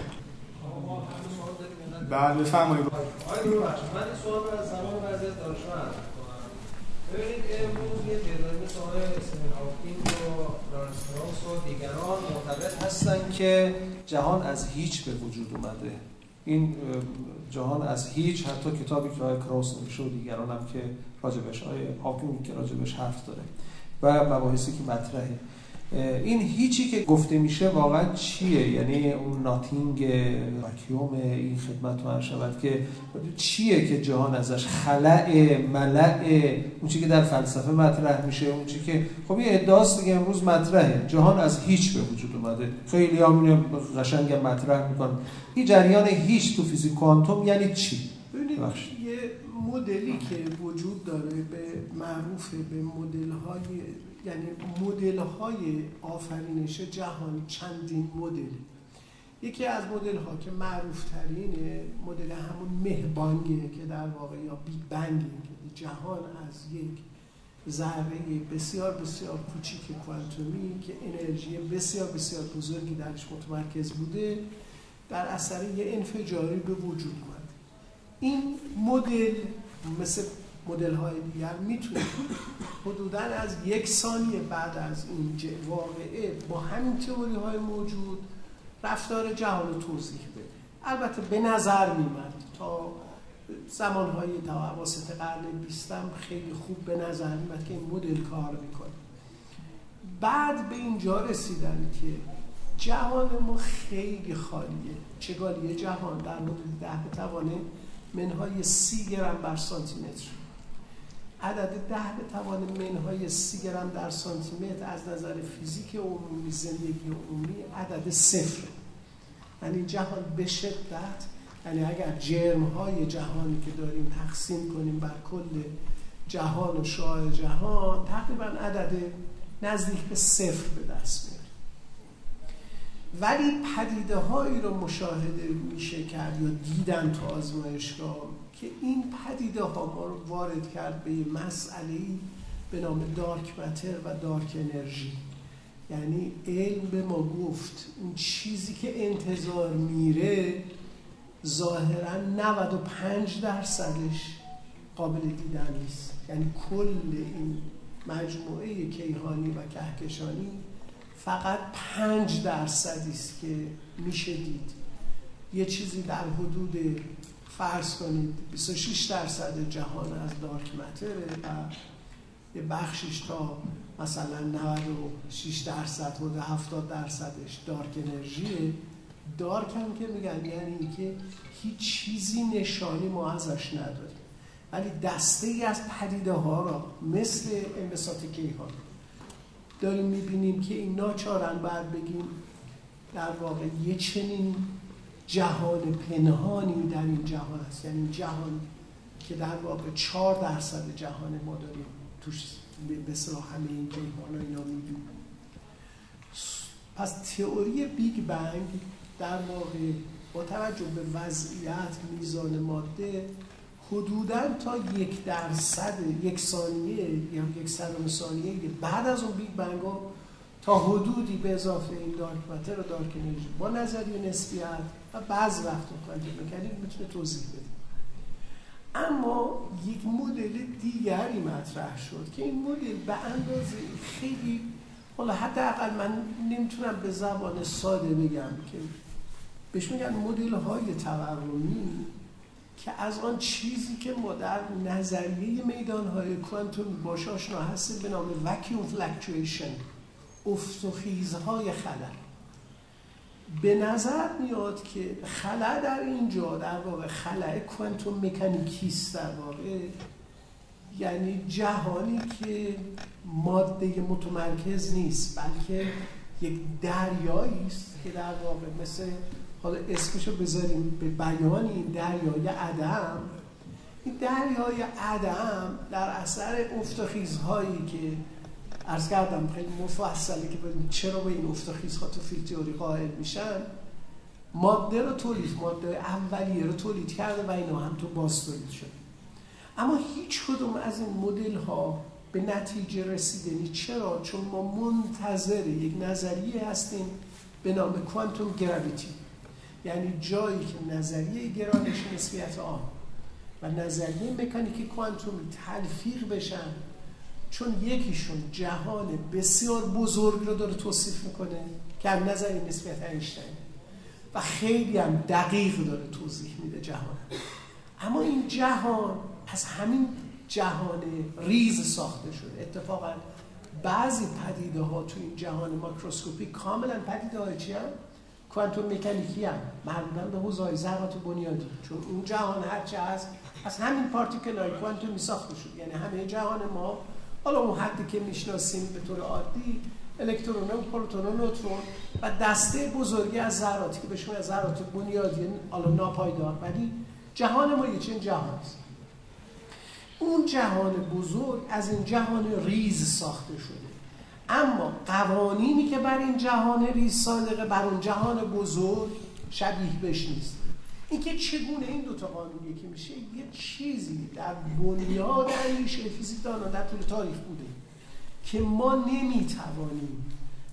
بله بفرمایید. آقای دکتر من این سوال رو از زمان بعضی از دانشجویان عرض می‌کنم. ببینید امروز یه تعدادی مثل آقای استیون هاکینگ و لارنس کراوس و دیگران معتقد هستن که جهان از هیچ به وجود اومده. این جهان از هیچ، حتی کتابی که آقای کراوس نوشته و دیگران هم که راجبش، آقای هاکینگ که راجبش حرف داره و مباحثی که مطرحه، این هیچی که گفته میشه واقعا چیه؟ یعنی اون ناتینگ واکیوم این خدمت رو شود که چیه که جهان ازش خلأ ملأ، اون چیزی که در فلسفه مطرح میشه، اون چیزی که خب این ادعاست دیگه امروز مطرحه، جهان از هیچ به وجود اومده. خیلی هم اینو قشنگ مطرح میکنن. این جریان هیچ تو فیزیک کوانتوم یعنی چی؟ ببینید یه مدلی که وجود داره به معروفه به مدل‌های، یعنی مدل‌های آفرینش جهان چندین مدل. یکی از مدل‌ها که معروف‌ترینه مدل همون مهبانگه که در واقع یا بیگ بنگه که جهان از یک ذره بسیار بسیار کوچیک کوانتومی که انرژی بسیار بسیار بزرگی درش متمرکز بوده در اثر یه انفجاری به وجود اومد. این مدل مثل مدل‌های دیگر میتونه حدوداً از یک ثانیه بعد از این واقعه با همین تئوری‌های موجود رفتار جهان رو توضیح بده. البته به نظر می‌آمد تا زمان‌های تا اواسط قرن بیستم خیلی خوب به نظر می‌آمد که این مدل کار می‌کنه. بعد به اینجا رسیدن که جهان ما خیلی خالیه. چگالیه جهان در حدود ده به توان منهای سی گرم بر سانتی متر. عدد ده به توان منهای سی گرم در سانتی متر از نظر فیزیک عمومی، زندگی عمومی عدد صفر. یعنی جهان به شدت، یعنی اگر جرم‌های جهانی که داریم تقسیم کنیم بر کل جهان و شعاع جهان تقریبا عدد نزدیک به صفر به دست میاره. ولی پدیده هایی رو مشاهده میشه کرد یا دیدن تو آزمایشگاه که این پدیده ها ما رو وارد کرد به یه مسئله‌ای به نام دارک متر و دارک انرژی. یعنی علم به ما گفت اون چیزی که انتظار میره ظاهراً نود و پنج درصدش قابل دیدن نیست. یعنی کل این مجموعه کیهانی و کهکشانی فقط پنج درصدی است که میشه دید. یه چیزی در حدود فرض کنید بیست و شش درصد جهان از دارک متره و یه بخشش تا مثلا نود و شش درصد و هفتاد درصدش دارک انرژیه. دارک هم که میگن یعنی که هیچ چیزی نشانی ما ازش نداریم، ولی دسته ای از پدیده ها را مثل انبساط کیهان داریم میبینیم که این ناچارن باید بگیم در واقع یه چنین جهان پنهانی در این جهان هست. یعنی جهان که در واقع چهار درصد جهان ما داریم توش به اصطلاح همه این کیهان ها اینا میبینیم. پس تئوری بیگ بنگ در واقع با توجه به وضعیت میزان ماده حدوداً تا یک درصد یک ثانیه یا یک صدم ثانیه بعد از اون بیگ بنگ ها تا حدودی به اضافه این دارک متر و دارک انرژی با نظریه نسبیت و بعض وقت کوانتوم مکانیک میتونه توضیح بده. اما یک مدل دیگری مطرح شد که این مدل به اندازه خیلی، حالا حداقل من نمیتونم به زبان ساده بگم که بهش میگن مدل های تورمی، که از آن چیزی که ما در نظریه میدان‌های کوانتومی باش آشنا هستیم به نام vacuum fluctuation، افت و خیزهای خلا. به نظر میاد که خلا در اینجا در واقع خلا کوانتوم مکانیکی است، در واقع یعنی جهانی که ماده متمرکز نیست بلکه یک دریایی است که در واقع مثل، حالا اسمشو بذاریم به بیان این دریای عدم، این دریای عدم در اثر افت و خیزهایی که عرض کردم خیلی مفصله که ببینید چرا به این افت و خیزها تو فیلد تئوری قائل میشن، ماده رو تولید ماده اولیه رو تولید کرده و اینا هم تو باز تولید شده. اما هیچ کدوم از این مدل ها به نتیجه رسیدنی. چرا؟ چون ما منتظر یک نظریه هستیم به نام کوانتوم گراویتی، یعنی جایی که نظریه گرانش نسبیت آب و نظریه مکانیک کوانتومی تلفیق بشن، چون یکیشون جهان بسیار بزرگ رو داره توصیف میکنه که هم نظریه نسبیت اینشتین و خیلی هم دقیق داره توضیح میده جهان، اما این جهان از همین جهان ریز ساخته شده. اتفاقا بعضی پدیده ها تو این جهان ماکروسکوپی کاملا پدیده های چی هم؟ کوانتوم مکانیکی هم، مربوطن به حوزه‌های ذرات بنیادی، چون اون جهان هرچه هست از همین پارتیکل های کوانتومی ساخته شده. یعنی همه جهان ما حالا اون حدی که میشناسیم به طور عادی الکترون و پروتون و نوترون و دسته بزرگی از ذراتی که بهشون از ذرات بنیادی حالا ناپایدار، ولی جهان ما یه چنین جهان است. اون جهان بزرگ از این جهان ریز ساخته شده، اما قوانینی که بر این جهان ریز صادقه بر اون جهان بزرگ شبیه بش نیست. اینکه چگونه این دوتا قانون یکی میشه یه چیزی در بنیاد اندیشه فیزیکدانان در طول تاریخ بوده که ما نمیتوانیم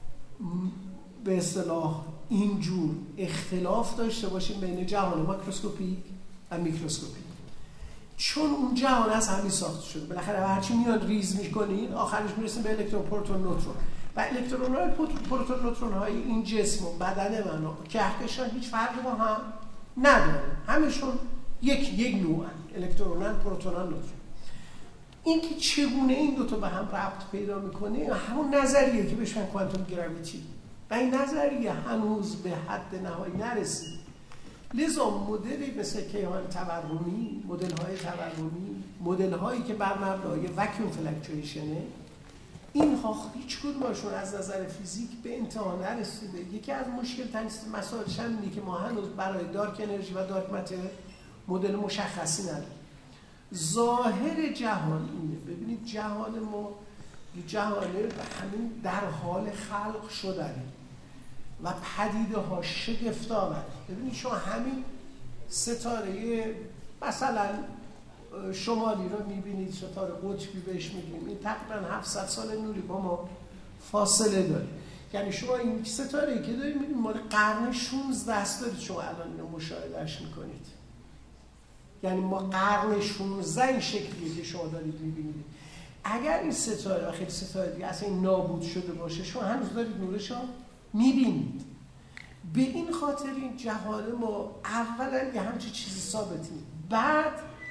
به اصطلاح اینجور اختلاف داشته باشیم بین جهان ماکروسکوپیک و میکروسکوپیک، چون اون جهان از همین ساخته شده. بالاخره هرچی میاد ریز میکنین آخرش میرسیم به الکترون، پروتون، نوترون و الکترون های پروتون، نوترون های این جسم و بدن من و کهکشان هیچ فرقی با هم نداره، همشون یک یک نوعن، الکترونن، پروتونن، نوترون. این که چگونه این دوتا به هم ربط پیدا میکنه همون نظریه که بهش میگن کوانتوم گراویتی و این نظریه هنوز به حد نهایی نرسید. لذا مدلی مثل کیهان تورمی، مدل های تورمی، مدل هایی که بر مبنای وکیوم فلکچویشنه، اینها هیچ کدومشون از نظر فیزیک به انتها نرسیده. یکی از مشکل ترین مسائلش اینه که ما هنوز برای دارک انرژی و دارک متر مدل مشخصی نداریم. ظاهر جهان اینه، ببینید جهان ما جهان همین در حال خلق شدنه و پدیده ها شگفت‌آور. ببینید شما همین ستاره مثلا شمالی رو میبینید، ستاره قطبی بهش میگیم، این تقریبا هفتصد سال نوری با ما فاصله داره. یعنی شما این ستاره‌ای که دارید میبینید مال قرن شانزده است دارید شما الان اینو مشاهدهش میکنید. یعنی ما قرن شانزده این شکلیه که شما دارید میبینید. اگر این ستاره و خیلی ستاره دیگه اصلا این نابود شده باشه شما هنوز دارید نورش رو میبینید. به این خاطر این جهان ما اولا یه همچین چیزی ثابتی، بعد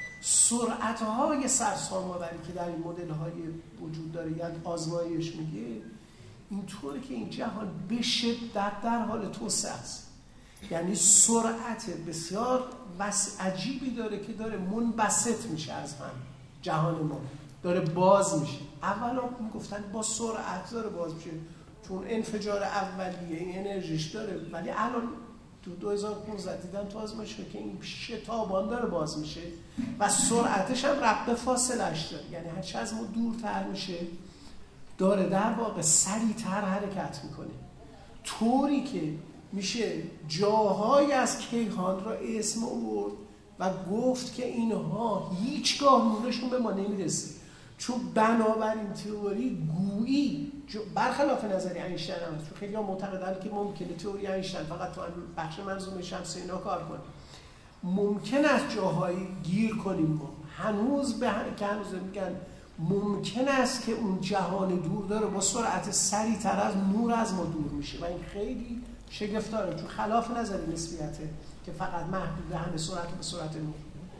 سرعت‌های سرسام‌آوری که در این مدل‌های وجود داره یعنی آزمایش میگه اینطوری که این جهان به شدت در حال توسعه است، یعنی سرعت بسیار وسع عجیبی داره که داره منبسط میشه از هم. جهان ما داره باز میشه. اولا میگفتن با سرعت داره باز میشه چون انفجار اولیه این انرژیش داره، ولی الان تو دو هزار و پانزده دیدن تو آزمایش که این شتابان داره باز میشه و سرعتش هم ربط به فاصله‌اش داره، یعنی هرچی از ما دورتر میشه داره در واقع سریعتر حرکت میکنه، طوری که میشه جاهای از کیهان را اسم آورد و گفت که اینها هیچگاه نورشون به ما نمیرسه، چون بنابراین تئوری گویی برخلاف نظریه اینشتین هم هست، چون خیلی ها معتقدن که ممکنه تئوری اینشتین فقط تو بخش منظومه شمسی اینا کار کنه، ممکن است جاهایی گیر کنیم ما هنوز به که هنوز میگن ممکن است که اون جهان دور داره با سرعت سریعتر از نور از ما دور میشه و این خیلی شگفت‌آوره چون خلاف نظریه نسبیته که فقط محدود به همه سرعت به سرعت نور.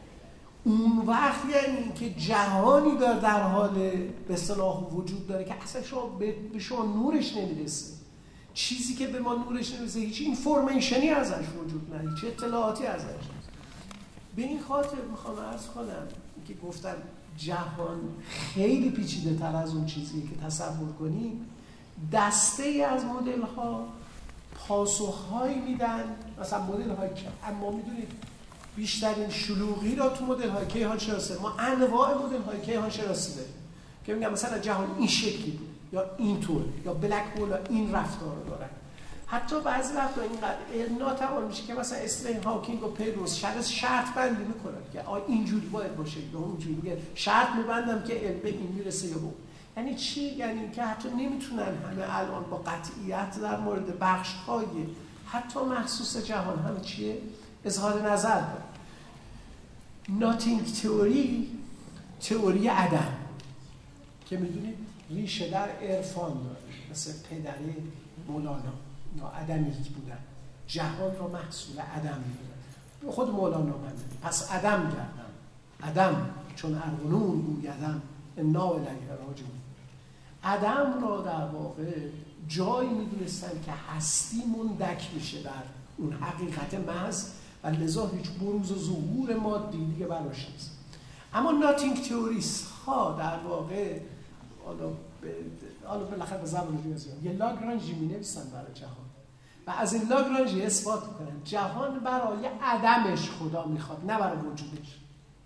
اون وقت یعنی که جهانی داره در حال به اصطلاح وجود داره که اصلا شما به شما نورش نمیرسه، چیزی که به ما نورش نمیرسه هیچ اینفورمیشنی ازش وجود نداره، هیچ اطلاعاتی ازش نیست. به این خاطر میخوام عرض کنم که گفتم جهان خیلی پیچیده تر از اون چیزیه که تصور کنیم. دسته ای از مدل ها پاسخ هایی میدن، مثلا مدل هایی که اما میدونید بیشترین شلوغی را تو مدل های کیهان شناسی ما انواع مدل های کیهان شناسی داریم که میگم مثلا جهان این شکلی بود یا اینطور یا بلک هول این رفتار رو دارن. حتی بعضی وقتا اینقدر ناتوان میشه که مثلا استرین هاکینگ و پیروز شرط شرط بندی میکنن که آ اینجوری باید باشه یا اونجوری، میگه شرط میبندم که علم به این میرسه یا اون. یعنی چی؟ یعنی که حتی نمیتونن همه الان با قطعیت در مورد بخش‌های حتی مخصوص جهان همه چیه اظهار نظر کنن. ناتینگ تئوری، تئوری عدم که میدونید ریشه در عرفان داره، مثل پدری مولانا یا عدمیک بودن، جهان را محصول عدم میدونن. خود مولانا بنده پس عدم کردم، عدم چون ارغنون گویدم انا الیه راجعون. عدم را در واقع جایی میدونستن که هستی مندک میشه در اون حقیقت محض و لذا هیچ بروز و ظهور مادی دیگه براش نیست. اما ناتینگ تئوریست ها در واقع حالا حالا بالاخره به زبان ریاضی یه لاگرانژی می‌نویسن برای جهان و از این لاگرانژی اثبات میکنن جهان برای عدمش خدا میخواد، نه برای وجودش.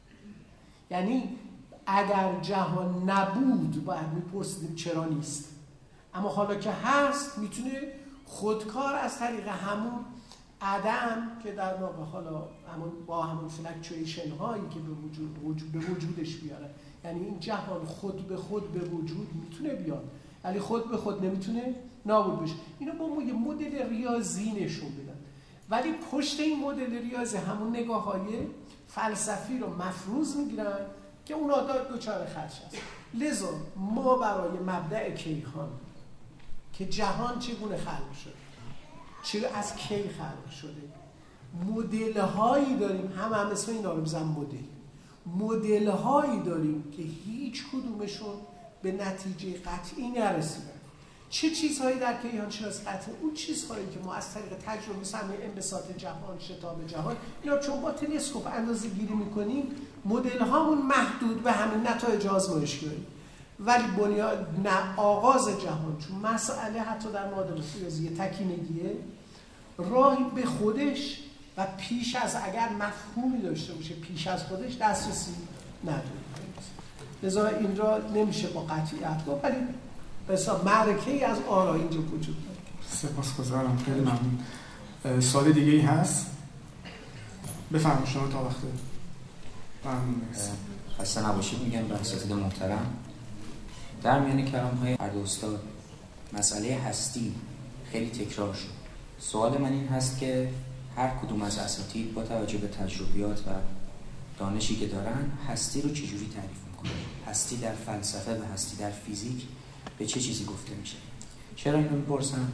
یعنی اگر جهان نبود باید میپرسیدیم چرا نیست، اما حالا که هست میتونه خودکار از طریق همون عدم که در واقع حالا همون با همون فلکچویشن هایی که به وجود, وجود به وجودش بیاره، یعنی این جهان خود به خود به وجود میتونه بیاد ولی خود به خود نمیتونه نابود بشه. اینو با ما یه مدل ریاضی نشون بدن، ولی پشت این مدل ریاضی همون نگاه های فلسفی رو مفروض میگیرن که اونا دوچار خدش هست. لذا ما برای مبدأ کیهان که جهان چگونه خلق شده، چرا از کی خلق شده، مدل هایی داریم، هم هم اسم اینا رو بزن مدل مدل هایی داریم که هیچ کدومشون به نتیجه قطعی نرسیدن. چه چیزهایی در کیهان شناسی قطعی؟ اون چیزهایی که ما از طریق تجربه می‌فهمیم انبساط جهان، شتاب جهان، اینا چون با تلسکوپ اندازه گیری میکنیم مدل هامون محدود به همین نتایج آزمایشگاهی، ولی بنیاد نه آغاز جهان چون مسئله حتی در معادله ریاضی تکینگیه راهی به خودش و پیش از اگر مفهومی داشته باشه پیش از خودش دسترسی نداره. لذا این را نمیشه با قطعیت گفت، ولی به حساب معرکه‌ای از آرا اینجا وجود داره. سپاسگزارم، خیلی ممنون. سوال دیگه ای هست؟ بفرمایید شما تا وقت. ممنون. خسته نباشید. میگم به اساتید محترم، در میان کلام‌های هر دو استاد مسئله هستی خیلی تکرار شد. سوال من این هست که هر کدوم از اساتید با توجه به تجربیات و دانشی که دارن هستی رو چجوری تعریف میکنن؟ هستی در فلسفه و هستی در فیزیک به چه چیزی گفته میشه؟ چرا اینو میپرسم؟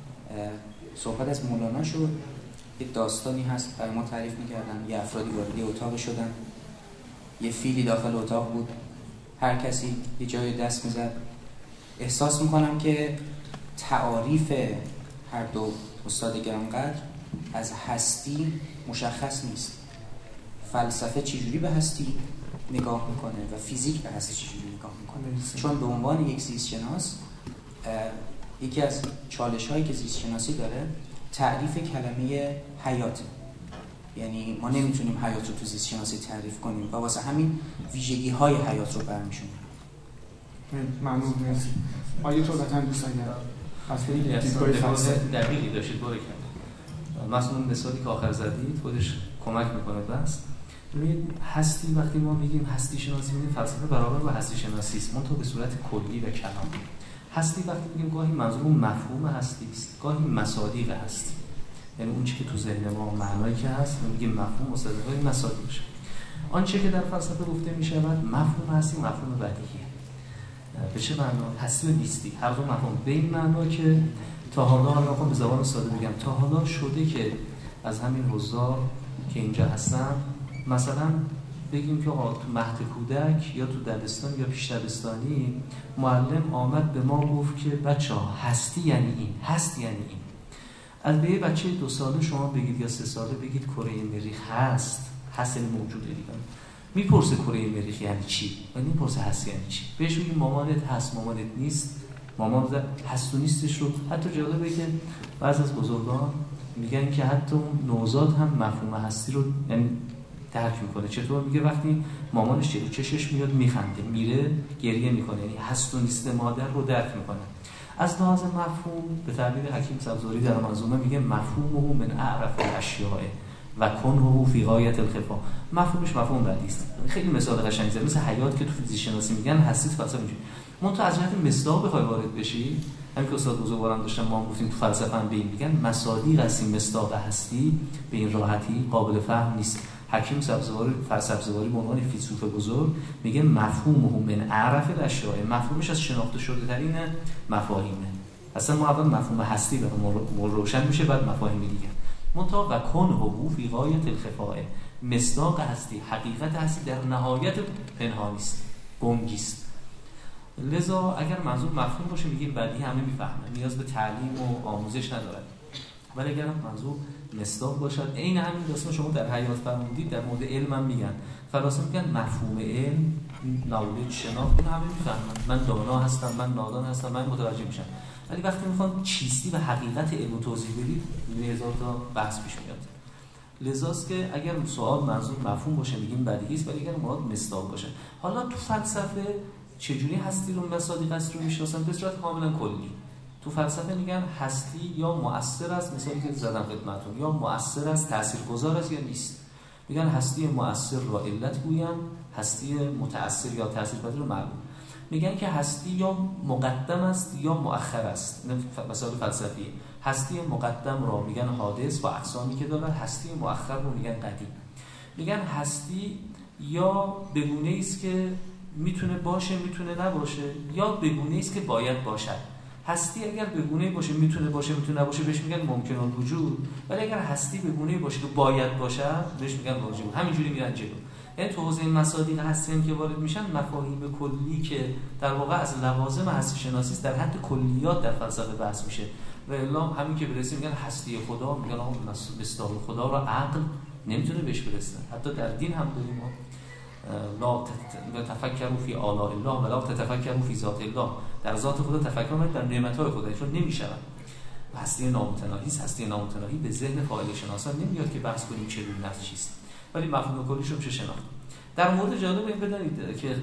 صحبت از مولانا شد، یک داستانی هست برای ما تعریف میکردن، یه افرادی وارد اتاق شدن، یه فیلی داخل اتاق بود، هر کسی یه جای دست میزد. احساس میکنم که تعاریف هر دو استاد گرانقدر از هستی مشخص نیست. فلسفه چجوری به هستی نگاه میکنه و فیزیک به هستی چجوری نگاه میکنه؟ چون به عنوان یک زیست شناس یکی از چالش هایی که زیست شناسی داره تعریف کلمه حیاته. یعنی ما نمیتونیم حیات رو تو زیست شناسی تعریف کنیم و واسه همین ویژگی های حیات رو برمیشونیم. ممنون. مرسی. آیا تو وطن دوست اگر خاصه این دیدگاه فلسفی دقیقی داشتید باره کرد. مثلا مثالی که آخر زدید خودش کمک میکنه. بس ببینید هستی وقتی ما میگیم هستی شناسی میگیم فلسفه برابر با هستی شناسی است، منتها به صورت کلی و کلامی. هستی وقتی میگیم گاهی منظور مفهوم هستی است، گاهی مصادیق هستی، یعنی اون چیزی که تو ذهن ما معنایی که هست میگیم مفهوم مصادیق مصادیقش. آنچه که در فلسفه گفته میشود مفهوم هستی مفهوم بدیهیه. به چه معنا؟ هستی و نیستی هر دو مفهوم به این معنا که تا حالا حالا به زبان ساده بگم تا حالا شده که از همین حضار که اینجا هستن مثلا بگیم که آقا تو مهد کودک یا تو دبستان یا پیش دبستانی معلم آمد به ما گفت که بچه‌ها هستی یعنی این، هستی یعنی این. از به یه بچه دو ساله شما بگید یا سه ساله بگید کره مریخ هست، هست یعنی موجوده دیگه. میپرسه کره مریخ یعنی چی؟ یعنی میپرسه هست یعنی چی؟ بهش میگیم مامانت هست مامانت نیست. مامان هست و نیستش رو حتی جالبه که بعض از بزرگان میگن که حتی اون نوزاد هم مفهوم هستی رو یعنی درک میکنه. چطور؟ میگه وقتی مامانش جلو چشش میاد میخنده، میره گریه میکنه، یعنی هست و نیست مادر رو درک میکنه. از لحاظ مفهوم به تعبیر حکیم سبزواری در منظومه میگه مفهومه من اعرف الاشیاء و کنه فی غایت الخفا. مفهومش مفهوم بدیهی است. خیلی مثال قشنگی زد، مثل حیات که تو فیزیک شناسی میگن هستی فلسفه میشه. منتها از جهت مصداق بخوای وارد بشی، همین که استاد بزرگواران داشتن ما هم گفتیم تو فلسفه هم به این میگن مصادیق از این مصداق هستی به این راحتی قابل فهم نیست. حکیم سبزواری فلسفه‌واری به عنوان فیلسوف بزرگ میگه مفهومه من اعرف الاشیاء، مفهومش از شناخته شده ترین مفاهیمه. اصلا ما اول مفهوم هستی برامون روشن میشه، بعد مفاهیم دیگه. منتها و کنه فی غایت الخفاء، مصداق هستی، حقیقت هستی در نهایت پنهانی است، گنگی است. لذا اگر منظور مفهوم باشه میگیم بدیهی همه میفهمن، نیاز به تعلیم و آموزش ندارد. ولی اگر منظور مصداق باشد، عین همین داستان شما در حیات فرمودید در مورد علم هم میگن. فلاسفه میگن مفهوم علم، نالج، شناخت، این همه میفهمن. من دانا هستم، من نادان هستم، من متوجه میشم. ولی وقتی میخوان چیستی و حقیقت علم توضیح بدید، هزار تا بحث پیش میاد. لذاست که اگر سوال منظور مفهوم باشه میگیم بدیهی است، ولی اگر مراد مصداق باشه. حالا تو فلسفه چجوری هستی رو مصادیق هستی رو میشناسن؟ به صورت کاملا کلی. تو فلسفه میگن هستی یا مؤثر است، مثالی که زدم خدمتتون، یا مؤثر است، تاثیرگذار است یا نیست. میگن هستی مؤثر را علت گویم، هستی متأثر یا تاثیرپذیر رو معلوم. میگن که هستی یا مقدم است یا مؤخر است. این مثال فلسفی. هستی مقدم را میگن حادث با اقسامی که داره، هستی مؤخر رو میگن قدیم. میگن هستی یا بگونه است که میتونه باشه میتونه نباشه، یا بگونه است که باید باشد. هستی اگر بگونه باشه میتونه باشه میتونه نباشه بهش میگن ممکن الوجود، ولی اگر هستی بگونه باشه و باید باشه بهش میگن واجب. همینجوری میرن جلو. یعنی تو حوزه مصادیق هستی که وارد میشن مفاهیم کلی که در واقع از لوازم هستی شناسی است در حد کلیات در فلسفه بحث میشه. و الا همین که برسیم میگن هستی خدا، میگن آقا مصداق خدا را عقل نمیتونه بهش برسه. حتی در دین هم داریم ما لا تفکروا فی آلاء الله ولا تتفکروا فی ذات الله، در ذات خدا تفکر کنید، در نعمت‌های خدا، چون نمی‌شود. هستی نامتناهی است. هستی نامتناهی به ذهن فاعل شناسان نمیاد که بحث کنیم چگونه نفس چیست، ولی مفهوم کلیش رو میشه شناخت. در مورد جالب این بدانید که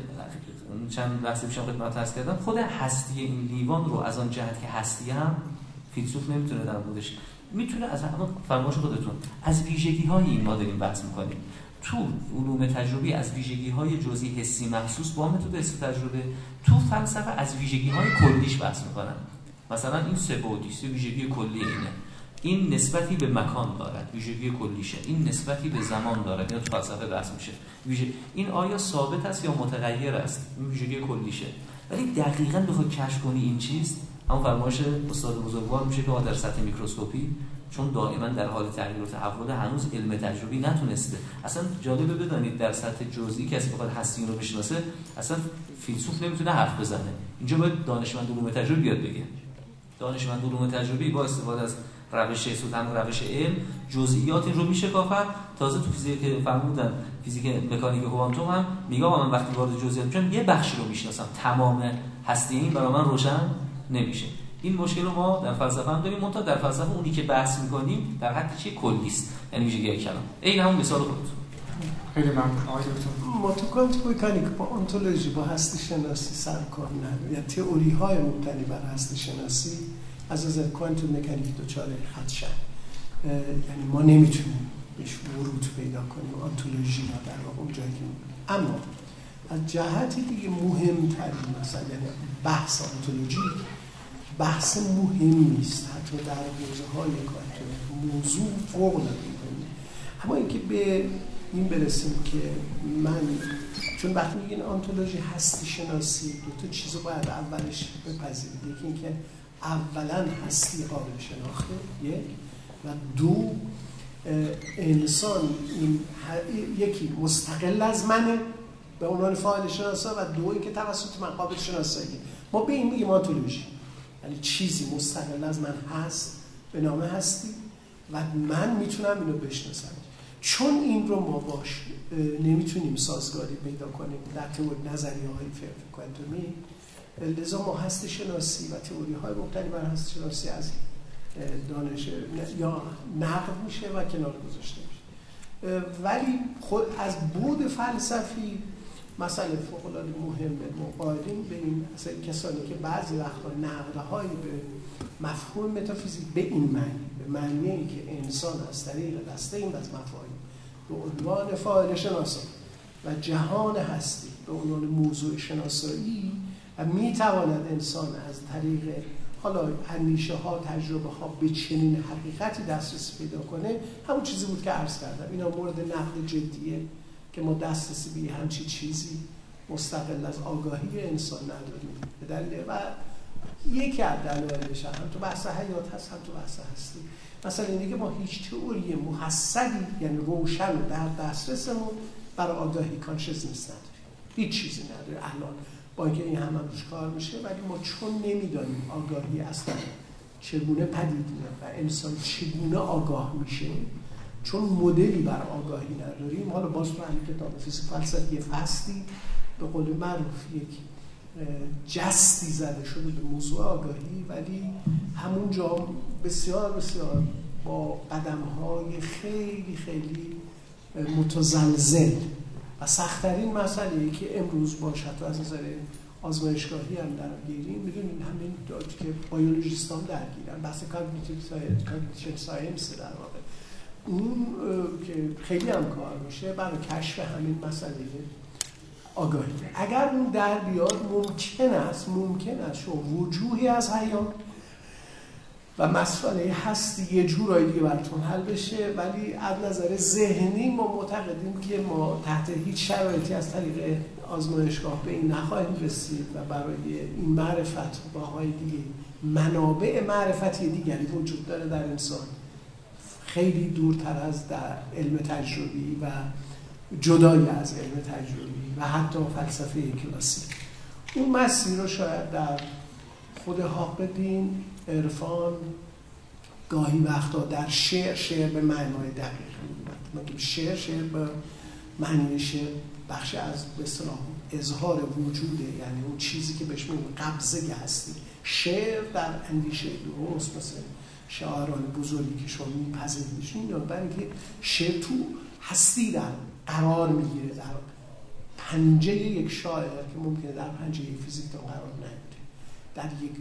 چند لحظه پیشم خدمت عرض کردم، خود هستی این لیوان رو از آن جهت که هستی هم فیلسوف نمیتونه در موردش، میتونه از همون فرمایش خودتون از ویژگی‌های این ما داریم بحث می‌کنیم. تو علوم تجربی از ویژگی‌های جزئی حسی محسوس با متد حس تجربه، تو فلسفه از ویژگی‌های کلیش بحث می‌کنن. مثلا این سه بعدی است، ویژگی کلی اینه، این نسبتی به مکان دارد، ویژگی کلیشه، این نسبتی به زمان دارد، اینا تو فلسفه بحث میشه. ویژگی این آیا ثابت است یا متغیر است، این ویژگی کلیشه. ولی دقیقاً بخوای کشف کنی این چیز، همون فرمایش استاد بزرگوار میشه که در سطح میکروسکوپی، چون دائما در حال تغییر و تحول، هنوز علم تجربی نتونسته. اصلا جالبه بدانید در سطح جزئی کسی بخواد هستی رو بشناسه، اصلا فیلسوف نمیتونه حرف بزنه. اینجا باید دانشمند علوم تجربی بیاد بگه. دانشمند علوم تجربی با استفاده از روش سوتن روش علم جزئیات این رو میشکافن. تازه تو فیزیک که فرمودن، فیزیک مکانیک کوانتوم هم میگه من وقتی وارد جزئیات میشم یه بخشی رو میشناسم، تمام هستی این برای من روشن نمیشه. این مشکل رو ما در فلسفه هم داریم، منتها در فلسفه اونی که بحث می‌کنیم در حد چیه کلی است، یعنی ویژگی کلام. این همون مثال خودت. خیلی ممنون آقای دکتر. ما تو کوانتوم مکانیک با انتولوژی با هستی شناسی سر کار نداریم، یا تئوری‌های مبتنی بر هستی شناسی از نظر کوانتوم مکانیک دچار خدشه، یعنی ما نمیتونیم بهش ورود پیدا کنیم. انتولوژی ما در واقع اون جایی که، اما از جهت دیگه مهم‌ترین مثلا یعنی بحث انتولوژی بحث مهم نیست، حتی در حوزه‌های کوانتوم موضوع فوق‌العاده مهمه. اما اینکه به این برسیم که من، چون وقتی میگین انتولوژی هستی شناسی، دو تا چیزو باید اولش بپذیرید. یکی اینکه اولا هستی قابل شناخته، یک، و دو انسان این یکی مستقل از منه به عنوان فاعل شناسا، و دو اینکه توسط من قابل شناسایی. ما به این میگیم انتولوژی، یعنی چیزی مستقل از من هست به نام هستی و من میتونم اینو بشناسم. چون این رو ما باش نمیتونیم سازگاری پیدا کنیم در تئوری نظریه‌های کوانتومی، لذا ما هستی شناسی و تئوری‌های مبتنی بر هستی شناسی از دانش یا نقد میشه و کنار گذاشته میشه. ولی خود از بود فلسفی مسئله فوق‌العاده مهمه. مقایدیم به این مثلا کسانی که بعضی وقتا نقدهایی به مفهوم متافیزیک به این معنی، به معنی که انسان از طریق دسته این از مفاهیم به عنوان فاعل شناسا و جهان هستی به عنوان موضوع شناسایی و میتواند انسان از طریق حالا اندیشه ها، تجربه ها به چنین حقیقتی دسترسی پیدا کنه، همون چیزی بود که عرض کردم. اینا مورد نقد جدیه که ما دسترسی به همچین چیزی مستقل از آگاهی انسان نداریم به دلیل و یکی از دلایلش هم تو بحث حیات هست، هم تو بحث هستی. مثلا اینه که ما هیچ تئوری محصلی یعنی روشن در دسترسمون برای آگاهی کانشسنس نداریم، هیچ چیزی نداره الان، با اینکه این هم روش کار میشه، ولی ما چون نمیدانیم آگاهی اصلا چگونه پدید میاد و انسان چگونه آگاه میشه، چون مدلی بر آگاهی نداریم. حالا باز تو همین کتاب فیزیک فلسفه یه فصلی به قول معروف یک جستی زده شده به موضوع آگاهی، ولی همونجا بسیار بسیار با قدم‌های خیلی خیلی متزلزل و سخت‌ترین مسئله‌ای که امروز باشه حتی از نظر آزمایشگاهی هم درگیریم. می‌دونید همین داده که بیولوژیستان درگیرن، بحث کاگنیتیو ساینس، کاگنیتیو ساینس در واقع، اون که خیلی هم کار میشه برای کشف همین مسئله آگاهی. اگر اون در بیاد ممکن است ممکن است شما وجوهی از حیات و مسئله هستی یه جورایی دیگه براتون حل بشه، ولی از نظر ذهنی ما معتقدیم که ما تحت هیچ شرایطی از طریق آزمایشگاه به این نخواهیم رسید و برای این معرفت راه‌های دیگه، منابع معرفتی دیگری وجود داره در انسان خیلی دورتر از در علم تجربی و جدای از علم تجربی و حتی فلسفه کلاسیک. اون مسیر رو شاید در خود حق دین، عرفان، گاهی وقتا در شعر، شعر به معنای دقیق میگیم شعر، شعر به معنی شعر بخش از به اصطلاح اظهار وجوده، یعنی اون چیزی که بهش میگیم قبضه هستی. شعر در اندیشه درست مثل شاعران بزرگی که شما میپذیرید یا برای اینکه شعر تو هستی در قرار میگیره، در پنجه یک شاعر که ممکنه در پنجه یک فیزیکدان قرار نگیره، در یک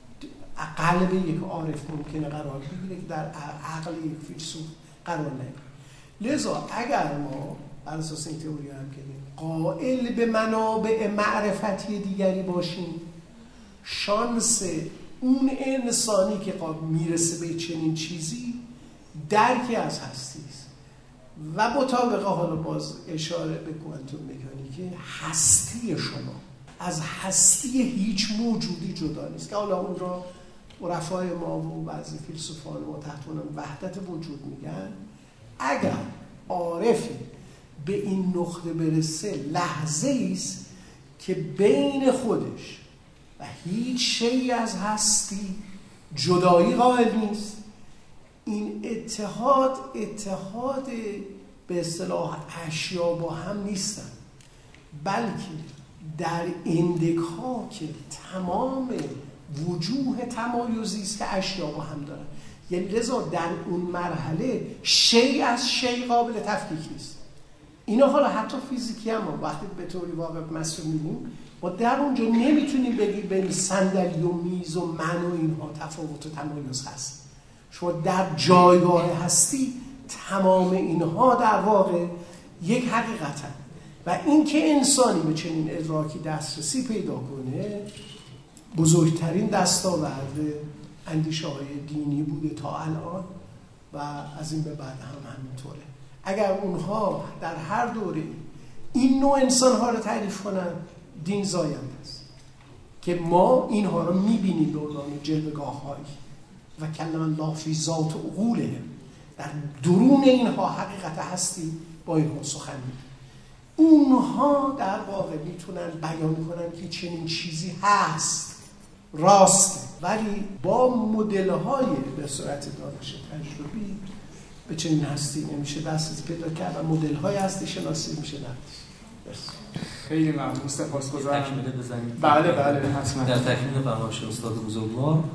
قلب یک عارف ممکنه قرار بگیره که در عقل یک فیلسوف قرار نگیره. لذا اگر ما بر اساس این تئوری هم که قائل به منابع معرفتی دیگری باشیم، شانس اون انسانی که میرسه به چنین چیزی درکی از هستی است و مطابق حالا باز اشاره به کوانتوم مکانیک، هستی شما از هستی هیچ موجودی جدا نیست که حالا اون را عرفای ما و بعضی فیلسوفان ما تحت عنوان وحدت وجود میگن. اگر عارفی به این نقطه برسه، لحظه است که بین خودش و هیچ شیء از هستی جدایی قائل نیست. این اتحاد اتحاد به اصطلاح اشیا با هم نیستن، بلکه در ایندک ها که تمام وجوه تمایزی است که اشیا با هم دارن، یعنی لذا در اون مرحله شیء از شیء قابل تفکیک نیست. اینا حالا حتی فیزیکی هم ما وقتی به طوری واقع مسئول می‌بینیم، ما در اونجا نمیتونیم بگیم بین صندلی و میز و من و اینها تفاوت و تمایز هست. شما در جایگاه هستی تمام اینها در واقع یک حقیقتن و اینکه انسانی به چنین ادراکی دسترسی پیدا کنه بزرگترین دستاورد اندیشه های دینی بوده تا الان و از این به بعد هم همینطوره. اگر اونها در هر دوره این نوع انسان‌ها رو تعریف کنن، دین زاینده است که ما اینها رو می‌بینیم به عنوان جلوه‌گاه‌هایی و کلم الله فی ذات عقولهم، در درون اینها حقیقت هستی با اینها سخن میگه. اونها در واقع میتونن بیان کنن که چنین چیزی هست، راسته، ولی با مدل‌های به صورت دانش تجربی به چنین هستی نمیشه دسترسی پیدا کرد و مدل‌های هستی شناسی میشه دست. خیلی ممنون، سپاسگزارم. تکمیل بزنیم. بله بله حتما. در تکمیل فرمایش استاد بزرگوار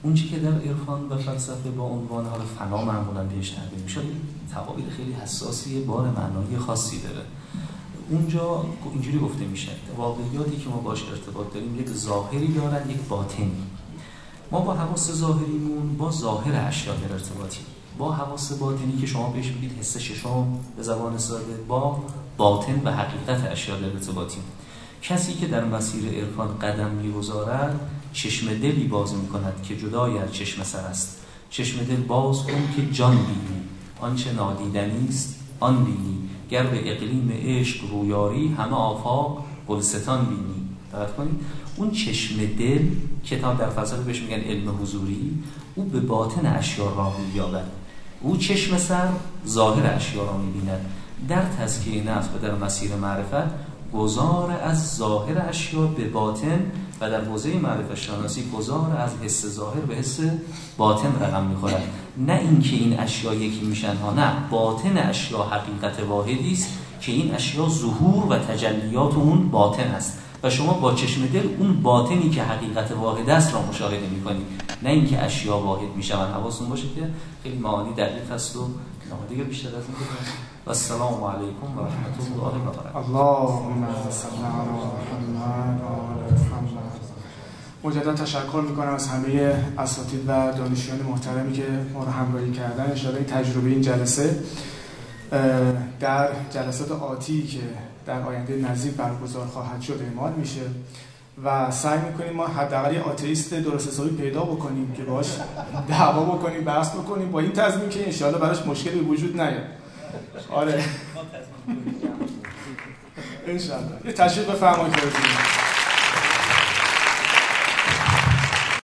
اون چیزی که در عرفان و فلسفه با عنوان حال فنا معمولا بهش تعبیر میشه تعابیر خیلی حساسی، بار معنایی خاصی داره. اونجا اینجوری گفته میشه واقعیاتی که ما باش ارتباط داریم یک ظاهری دارن، یک باطنی. ما با حواس ظاهریمون با ظاهر اشیا در ارتباطیم، با حواس باطنی که شما بهش میگید حس ششم به زبان ساده با باطن و حقیقت اشیا در ارتباطیم. کسی که در مسیر عرفان قدم می‌گذارد چشم دلی باز می‌کند که جدای از چشم سر است. چشم دل باز کن که جان بینی، آنچه نادیدنی است آن بینی. گر به اقلیم عشق رویاری همه آفاق گلستان بینی. دقت کنید اون چشم دل که تا در فلسفه بهش میگن علم حضوری، او به باطن اشیا راه می‌یابد. او چشم سر ظاهر اشیا را می‌بیند. در تزکیه نفس و در مسیر معرفت گذار از ظاهر اشیا به باطن و در حوزه معرفت شناسی گذار از حس ظاهر به حس باطن رقم می‌خورد. نه اینکه این اشیا یکی میشن ها، نه، باطن اشیا حقیقت واحدی است که این اشیا ظهور و تجلیات اون باطن است و شما با چشم دل اون باطنی که حقیقت واحد است را مشاهده می‌کنید، نه اینکه اشیا واحد میشوند. حواستون باشه که خیلی معانی دقیق است و دیگه بیشتر از این بگم. السلام علیکم و رحمت الله و برکاته. اللهم صل علی محمد و آل محمد. مجدد تشکر میکنم از همه اساتید و دانشجویان محترمی که ما رو همراهی کردن. ان شاءالله این تجربه این جلسه در جلسات آتی که در آینده نزدیک برگزار خواهد شد اعمال میشه و سعی میکنیم ما حداقل یه آتئیست درست حسابی پیدا بکنیم که باهاش دعوا بکنیم، بحث بکنیم، با این تضمین که ان شاءالله براش مشکلی وجود نیاد. آره ان شاءالله. یه تشویق بفرمایید.